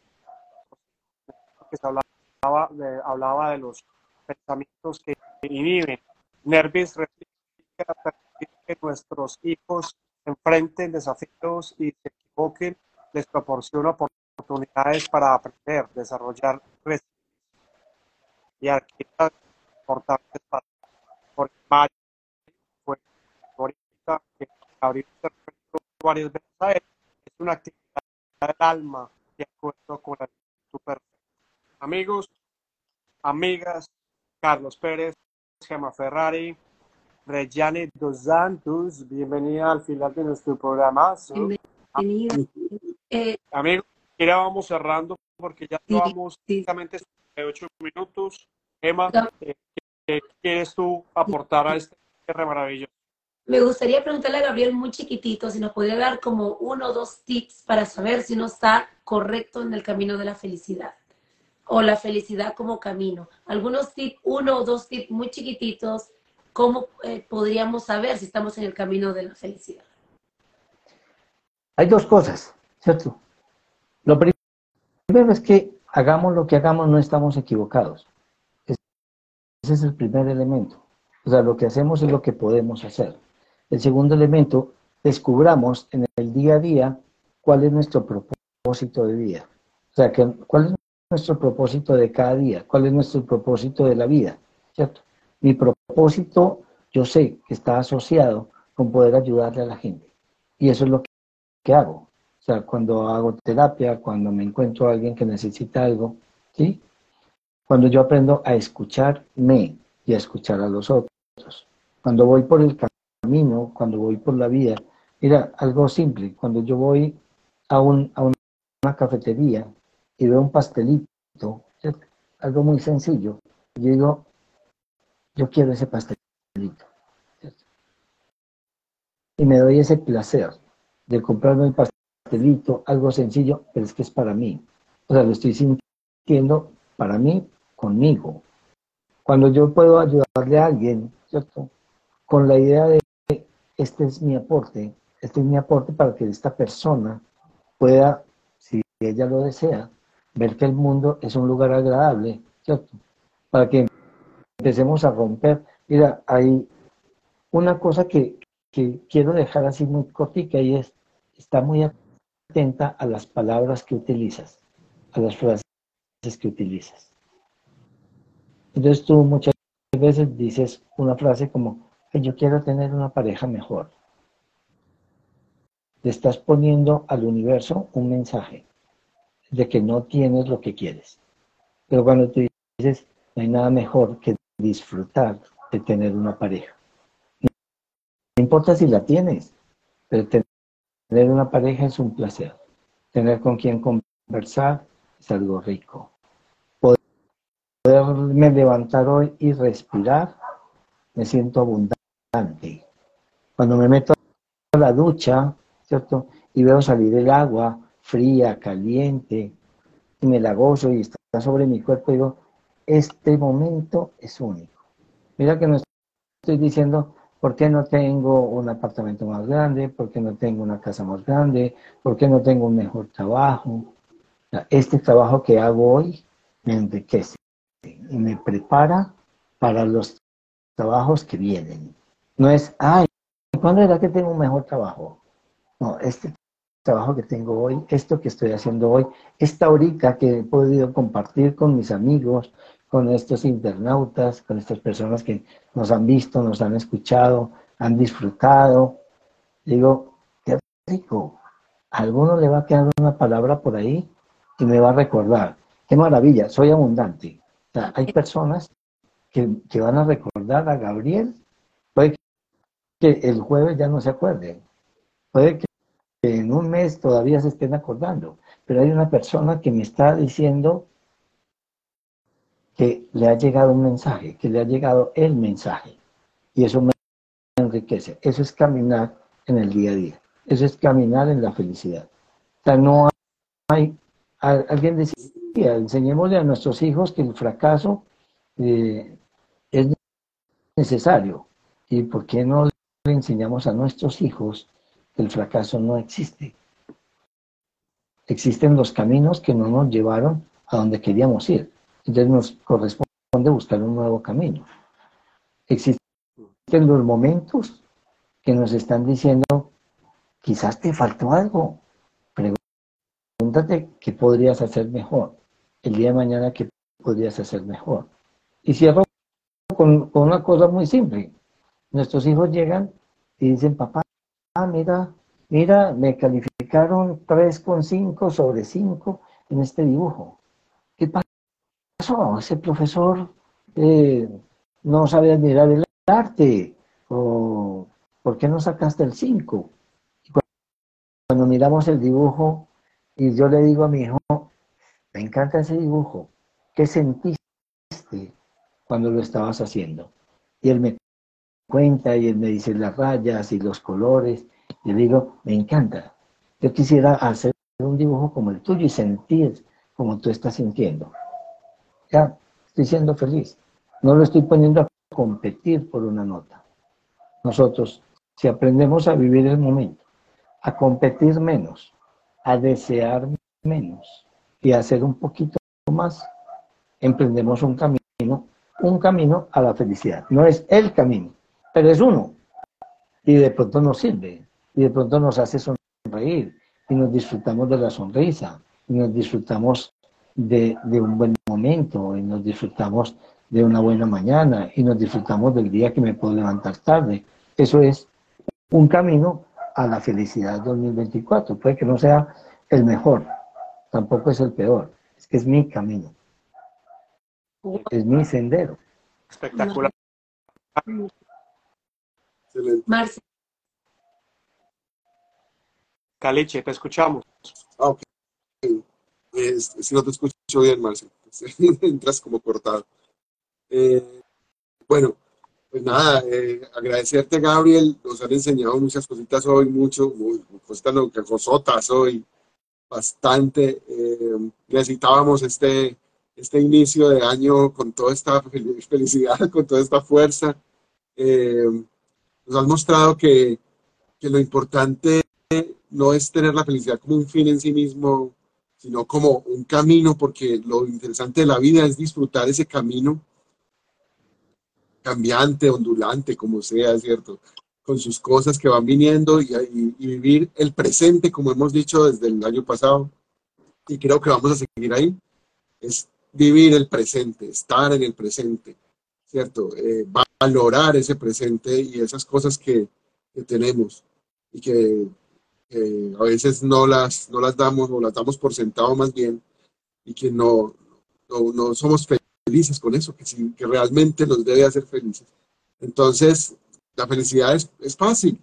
que se hablaba de, hablaba de los pensamientos que inhiben. Nervis replica permitir que nuestros hijos enfrenten desafíos y se equivoquen, les proporciona oportunidades para aprender, desarrollar resiliencia y adquirir importantes para por Mario fue ahorita que Gabriel se refirió varias veces a él, es una actividad del alma de acuerdo con la actitud perfecta. Amigos, amigas, Carlos Pérez, Gemma Ferrari, Reggiane Dos Santos, bienvenida al final de nuestro programa.
Bienvenida. Eh,
Amigos, ya vamos cerrando porque ya
sí,
llevamos
sí.
exactamente setenta y ocho minutos. Gemma, eh, ¿qué quieres tú aportar a este cierre maravilloso?
Me gustaría preguntarle a Gabriel muy chiquitito si nos podría dar como uno o dos tips para saber si uno está correcto en el camino de la felicidad o la felicidad como camino. Algunos tips, uno o dos tips muy chiquititos, ¿cómo eh, podríamos saber si estamos en el camino de la felicidad?
Hay dos cosas, ¿cierto? Lo primero es que hagamos lo que hagamos, no estamos equivocados. Ese es el primer elemento. O sea, lo que hacemos es lo que podemos hacer. El segundo elemento, descubramos en el día a día cuál es nuestro propósito de vida. O sea, que, cuál es nuestro propósito de cada día, cuál es nuestro propósito de la vida, ¿cierto? Mi propósito, yo sé que está asociado con poder ayudarle a la gente. Y eso es lo que, que hago. O sea, cuando hago terapia, cuando me encuentro a alguien que necesita algo, ¿sí? Cuando yo aprendo a escucharme y a escuchar a los otros. Cuando voy por el camino, cuando voy por la vida, mira, algo simple, cuando yo voy a, un, a una cafetería y veo un pastelito, ¿cierto? Algo muy sencillo, yo digo, yo quiero ese pastelito, ¿cierto? Y me doy ese placer de comprarme el pastelito, algo sencillo, pero es que es para mí. O sea, lo estoy sintiendo para mí, conmigo. Cuando yo puedo ayudarle a alguien, ¿cierto? Con la idea de que este es mi aporte, este es mi aporte para que esta persona pueda, si ella lo desea, ver que el mundo es un lugar agradable, ¿cierto? Para que empecemos a romper. Mira, hay una cosa que, que quiero dejar así muy cortica y es, está muy atenta a las palabras que utilizas, a las frases que utilizas. Entonces tú muchas veces dices una frase como, yo quiero tener una pareja mejor. Le estás poniendo al universo un mensaje de que no tienes lo que quieres. Pero cuando tú dices, no hay nada mejor que disfrutar de tener una pareja. No importa si la tienes, pero tener una pareja es un placer. Tener con quien conversar es algo rico. Poderme levantar hoy y respirar, me siento abundante. Cuando me meto a la ducha, ¿cierto? Y veo salir el agua fría, caliente, y me la gozo y está sobre mi cuerpo, digo, este momento es único. Mira que no estoy diciendo, ¿por qué no tengo un apartamento más grande? ¿Por qué no tengo una casa más grande? ¿Por qué no tengo un mejor trabajo? Este trabajo que hago hoy me enriquece y me prepara para los trabajos que vienen. No es, ay, ¿cuándo era que tengo un mejor trabajo? No, este trabajo que tengo hoy, esto que estoy haciendo hoy, esta horita que he podido compartir con mis amigos, con estos internautas, con estas personas que nos han visto, nos han escuchado, han disfrutado. Digo, qué rico. A alguno le va a quedar una palabra por ahí y me va a recordar. Qué maravilla, soy abundante. O sea, hay personas que, que van a recordar a Gabriel. Puede que el jueves ya no se acuerden. Puede que en un mes todavía se estén acordando. Pero hay una persona que me está diciendo que le ha llegado un mensaje, que le ha llegado el mensaje. Y eso me enriquece. Eso es caminar en el día a día. Eso es caminar en la felicidad. O sea, no hay... Alguien decía, enseñémosle a nuestros hijos que el fracaso eh, es necesario. ¿Y por qué no le enseñamos a nuestros hijos que el fracaso no existe? Existen los caminos que no nos llevaron a donde queríamos ir. Entonces nos corresponde buscar un nuevo camino. Existen los momentos que nos están diciendo, quizás te faltó algo. Pregúntate qué podrías hacer mejor. El día de mañana, qué podrías hacer mejor. Y cierro con, con una cosa muy simple. Nuestros hijos llegan y dicen, papá, mira, mira, me calificaron tres coma cinco sobre cinco en este dibujo. ¿Qué pasó? Ese profesor eh, no sabe admirar el arte. O ¿por qué no sacaste el cinco? Y cuando miramos el dibujo y yo le digo a mi hijo, me encanta ese dibujo, ¿qué sentiste cuando lo estabas haciendo? Y él me cuenta y él me dice las rayas y los colores. Y le digo, me encanta. Yo quisiera hacer un dibujo como el tuyo y sentir como tú estás sintiendo. Ya, estoy siendo feliz. No lo estoy poniendo a competir por una nota. Nosotros, si aprendemos a vivir el momento, a competir menos, a desear menos y a hacer un poquito más, emprendemos un camino, un camino a la felicidad. No es el camino, pero es uno. Y de pronto nos sirve, y de pronto nos hace sonreír, y nos disfrutamos de la sonrisa, y nos disfrutamos de, de un buen momento, y nos disfrutamos de una buena mañana, y nos disfrutamos del día que me puedo levantar tarde. Eso es un camino a la felicidad dos mil veinticuatro. Puede que no sea el mejor, tampoco es el peor, es que es mi camino, es mi sendero.
Espectacular.
Excelente.
Marce,
Caliche, te escuchamos.
Ah, ok. Es- si no te escucho bien, Marcel, entras como cortado. Eh, bueno, pues nada, eh, agradecerte, Gabriel. Nos han enseñado muchas cositas hoy, mucho, muy, cositas no, que cosotas hoy, bastante. Eh, necesitábamos este, este inicio de año con toda esta fel- felicidad, con toda esta fuerza. Eh, nos has mostrado que, que lo importante no es tener la felicidad como un fin en sí mismo, sino como un camino, porque lo interesante de la vida es disfrutar ese camino cambiante, ondulante, como sea, ¿cierto? Con sus cosas que van viniendo y, y- y vivir el presente, como hemos dicho desde el año pasado, y creo que vamos a seguir ahí, es vivir el presente, estar en el presente, ¿cierto? Eh, valorar ese presente y esas cosas que, que tenemos y que eh, a veces no las, no las damos o las damos por sentado más bien y que no, no, no somos felices con eso, que, sí, que realmente nos debe hacer felices. Entonces, la felicidad es, es fácil,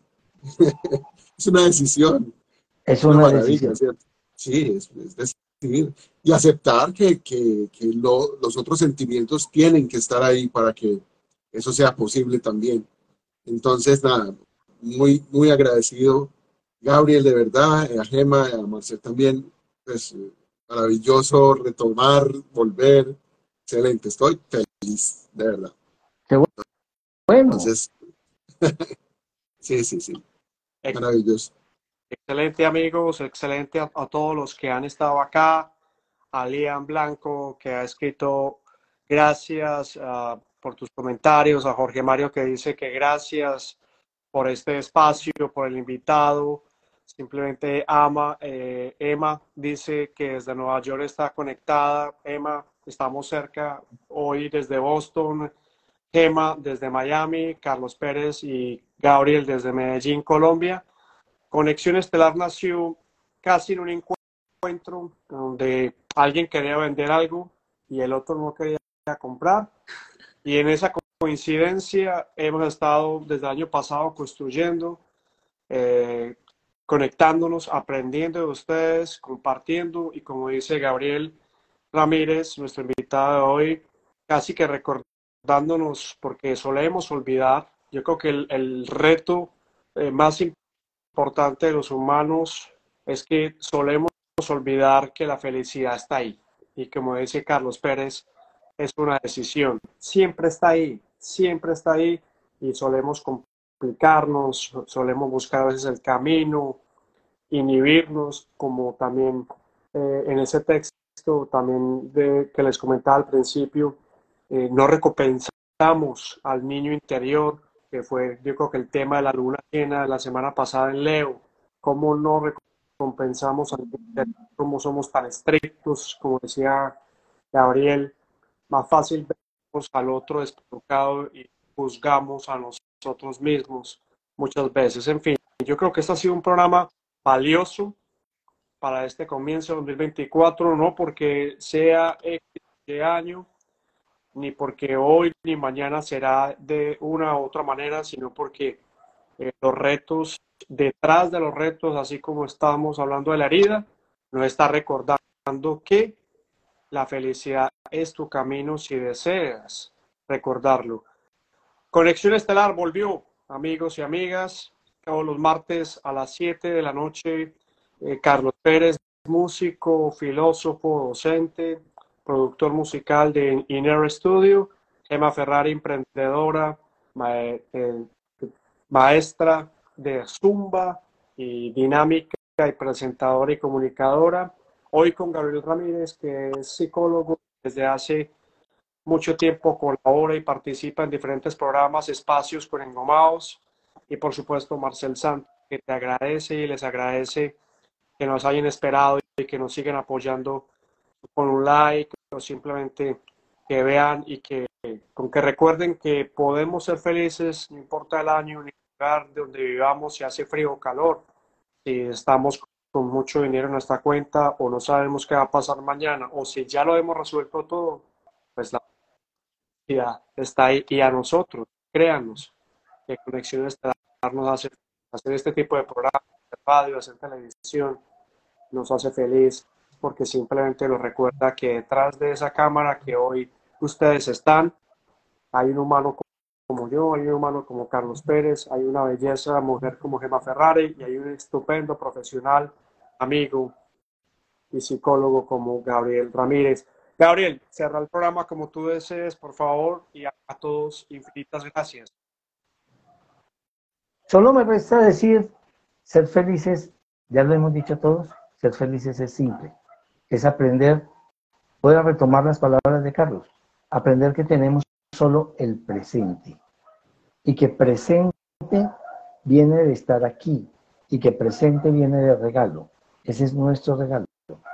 es una decisión,
Es
es una
una
maravilla,
decisión.
¿cierto? Sí, es, es decidir y aceptar que, que, que lo, los otros sentimientos tienen que estar ahí para que eso sea posible también. Entonces, nada, muy, muy agradecido, Gabriel, de verdad, a Gema, a Marcel también, pues maravilloso retomar, volver, excelente, estoy feliz, de verdad.
Qué bueno.
Entonces, sí, sí, sí,
Ex-
maravilloso.
Excelente, amigos, excelente a, a todos los que han estado acá, a Liam Blanco, que ha escrito gracias ah, por tus comentarios, a Jorge Mario, que dice que gracias por este espacio, por el invitado. Simplemente ama. Eh, Emma dice que desde Nueva York está conectada. Emma, estamos cerca hoy desde Boston. Gema desde Miami, Carlos Pérez y Gabriel desde Medellín, Colombia. Conexión Estelar nació casi en un encuentro donde alguien quería vender algo y el otro no quería comprar. Y en esa coincidencia hemos estado desde el año pasado construyendo, eh, conectándonos, aprendiendo de ustedes, compartiendo y como dice Gabriel Ramírez, nuestro invitado de hoy, casi que recordándonos porque solemos olvidar. Yo creo que el, el reto eh, más importante de los humanos es que solemos olvidar que la felicidad está ahí. Y como dice Carlos Pérez, es una decisión. Siempre está ahí, siempre está ahí y solemos complicarnos, solemos buscar a veces el camino, inhibirnos, como también eh, en ese texto esto también de, que les comentaba al principio, eh, no recompensamos al niño interior, que fue yo creo que el tema de la luna llena de la semana pasada en Leo. ¿Cómo no recompensamos al niño interior? ¿Cómo somos tan estrictos? Como decía Gabriel, más fácil vemos al otro descolocado y juzgamos a nosotros mismos muchas veces. En fin, yo creo que este ha sido un programa valioso para este comienzo de dos mil veinticuatro, no porque sea este año, ni porque hoy ni mañana será de una u otra manera, sino porque eh, los retos, detrás de los retos, así como estamos hablando de la herida, nos está recordando que la felicidad es tu camino si deseas recordarlo. Conexión Estelar volvió, amigos y amigas, todos los martes a las siete de la noche. Eh, Carlos Pérez, músico, filósofo, docente, productor musical de Inner Studio. Gemma Ferrari, emprendedora, ma eh, maestra de Zumba y dinámica y presentadora y comunicadora. Hoy con Gabriel Ramírez, que es psicólogo desde hace mucho tiempo, colabora y participa en diferentes programas, espacios con Engomados. Y por supuesto Marcel Santos, que te agradece y les agradece que nos hayan esperado y que nos sigan apoyando con un like o simplemente que vean y que con que recuerden que podemos ser felices, no importa el año ni el lugar de donde vivamos, si hace frío o calor, si estamos con mucho dinero en nuestra cuenta o no sabemos qué va a pasar mañana, o si ya lo hemos resuelto todo, pues la felicidad está ahí. Y a nosotros, créanos, que Conexión Estelar nos hace hacer este tipo de programas, de radio, hacer televisión, nos hace feliz porque simplemente nos recuerda que detrás de esa cámara que hoy ustedes están, hay un humano como yo, hay un humano como Carlos Pérez, hay una belleza mujer como Gemma Ferrari y hay un estupendo profesional, amigo y psicólogo como Gabriel Ramírez. Gabriel, cerra el programa como tú desees, por favor, y a, a todos infinitas gracias.
Solo me resta decir, ser felices, ya lo hemos dicho todos, ser felices es simple, es aprender, voy a retomar las palabras de Carlos, aprender que tenemos solo el presente y que presente viene de estar aquí y que presente viene de regalo. Ese es nuestro regalo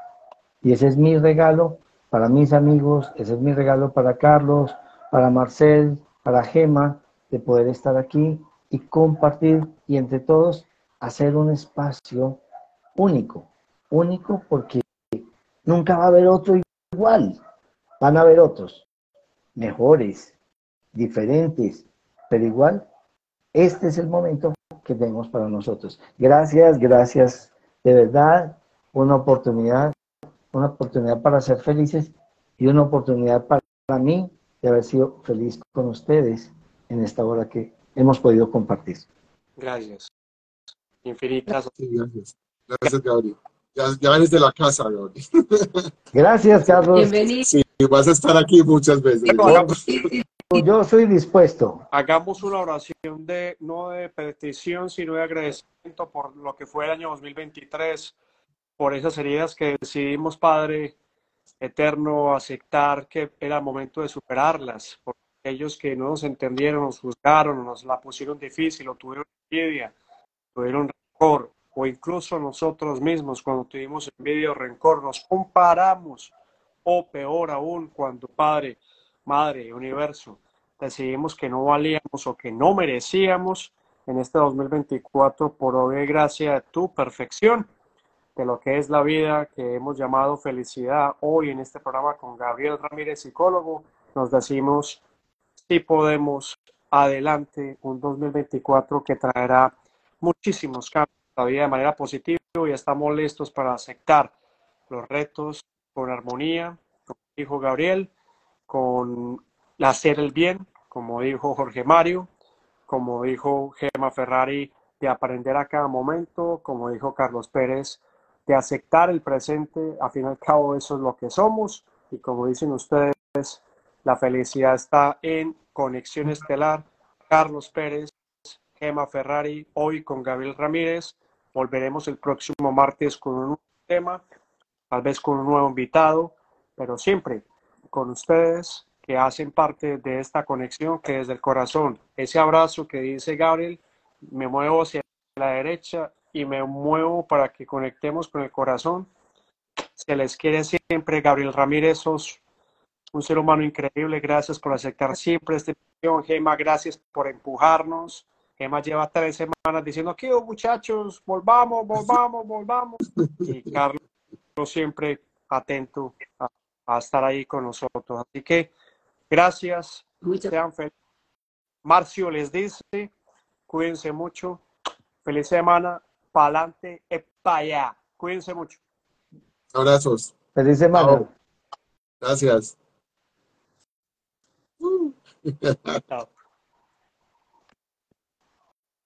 y ese es mi regalo para mis amigos, ese es mi regalo para Carlos, para Marcel, para Gemma, de poder estar aquí y compartir y entre todos hacer un espacio único, único porque nunca va a haber otro igual, van a haber otros mejores, diferentes, pero igual, este es el momento que tenemos para nosotros. Gracias, gracias, de verdad, una oportunidad, una oportunidad para ser felices y una oportunidad para mí de haber sido feliz con ustedes en esta hora que hemos podido compartir.
Gracias. Infinitas.
Sí, gracias. Gracias, Gabriel. Ya, ya eres de la casa, Gabriel.
Gracias, Carlos.
Bienvenido.
Sí, vas a estar aquí muchas veces.
Yo, yo soy dispuesto.
Hagamos una oración de, no de petición, sino de agradecimiento por lo que fue el año dos mil veintitrés, por esas heridas que decidimos, Padre Eterno, aceptar que era momento de superarlas, por aquellos que no nos entendieron, nos juzgaron, nos la pusieron difícil, o tuvieron envidia, tuvieron rencor, o incluso nosotros mismos cuando tuvimos envidia o rencor, nos comparamos, o peor aún, cuando Padre, Madre, Universo, decidimos que no valíamos o que no merecíamos en este dos mil veinticuatro, por obra y gracia de tu perfección, de lo que es la vida que hemos llamado felicidad. Hoy en este programa con Gabriel Ramírez, psicólogo, nos decimos si podemos, adelante, un dos mil veinticuatro que traerá muchísimos cambios en la vida de manera positiva y estamos listos para aceptar los retos con armonía, como dijo Gabriel, con hacer el bien, como dijo Jorge Mario, como dijo Gemma Ferrari, de aprender a cada momento, como dijo Carlos Pérez, de aceptar el presente. A fin y al cabo eso es lo que somos y como dicen ustedes, la felicidad está en Conexión Estelar. Carlos Pérez, Gemma Ferrari, hoy con Gabriel Ramírez. Volveremos el próximo martes con un nuevo tema, tal vez con un nuevo invitado. pero siempre con ustedes que hacen parte de esta conexión que desde el corazón, ese abrazo que dice Gabriel, me muevo hacia la derecha y me muevo para que conectemos con el corazón. Se les quiere siempre. Gabriel Ramírez, sos un ser humano increíble. Gracias por aceptar siempre esta invitación. Gema, gracias por empujarnos. Gema lleva tres semanas diciendo que oh, muchachos, volvamos, volvamos, volvamos. Y Carlos siempre atento a, a estar ahí con nosotros. Así que gracias.
Muchas
Sean felices. Marcio les dice, cuídense mucho. Feliz semana. Pa'lante y pa' allá. Cuídense mucho.
Abrazos.
Feliz semana.
Chao. Gracias.
Chao.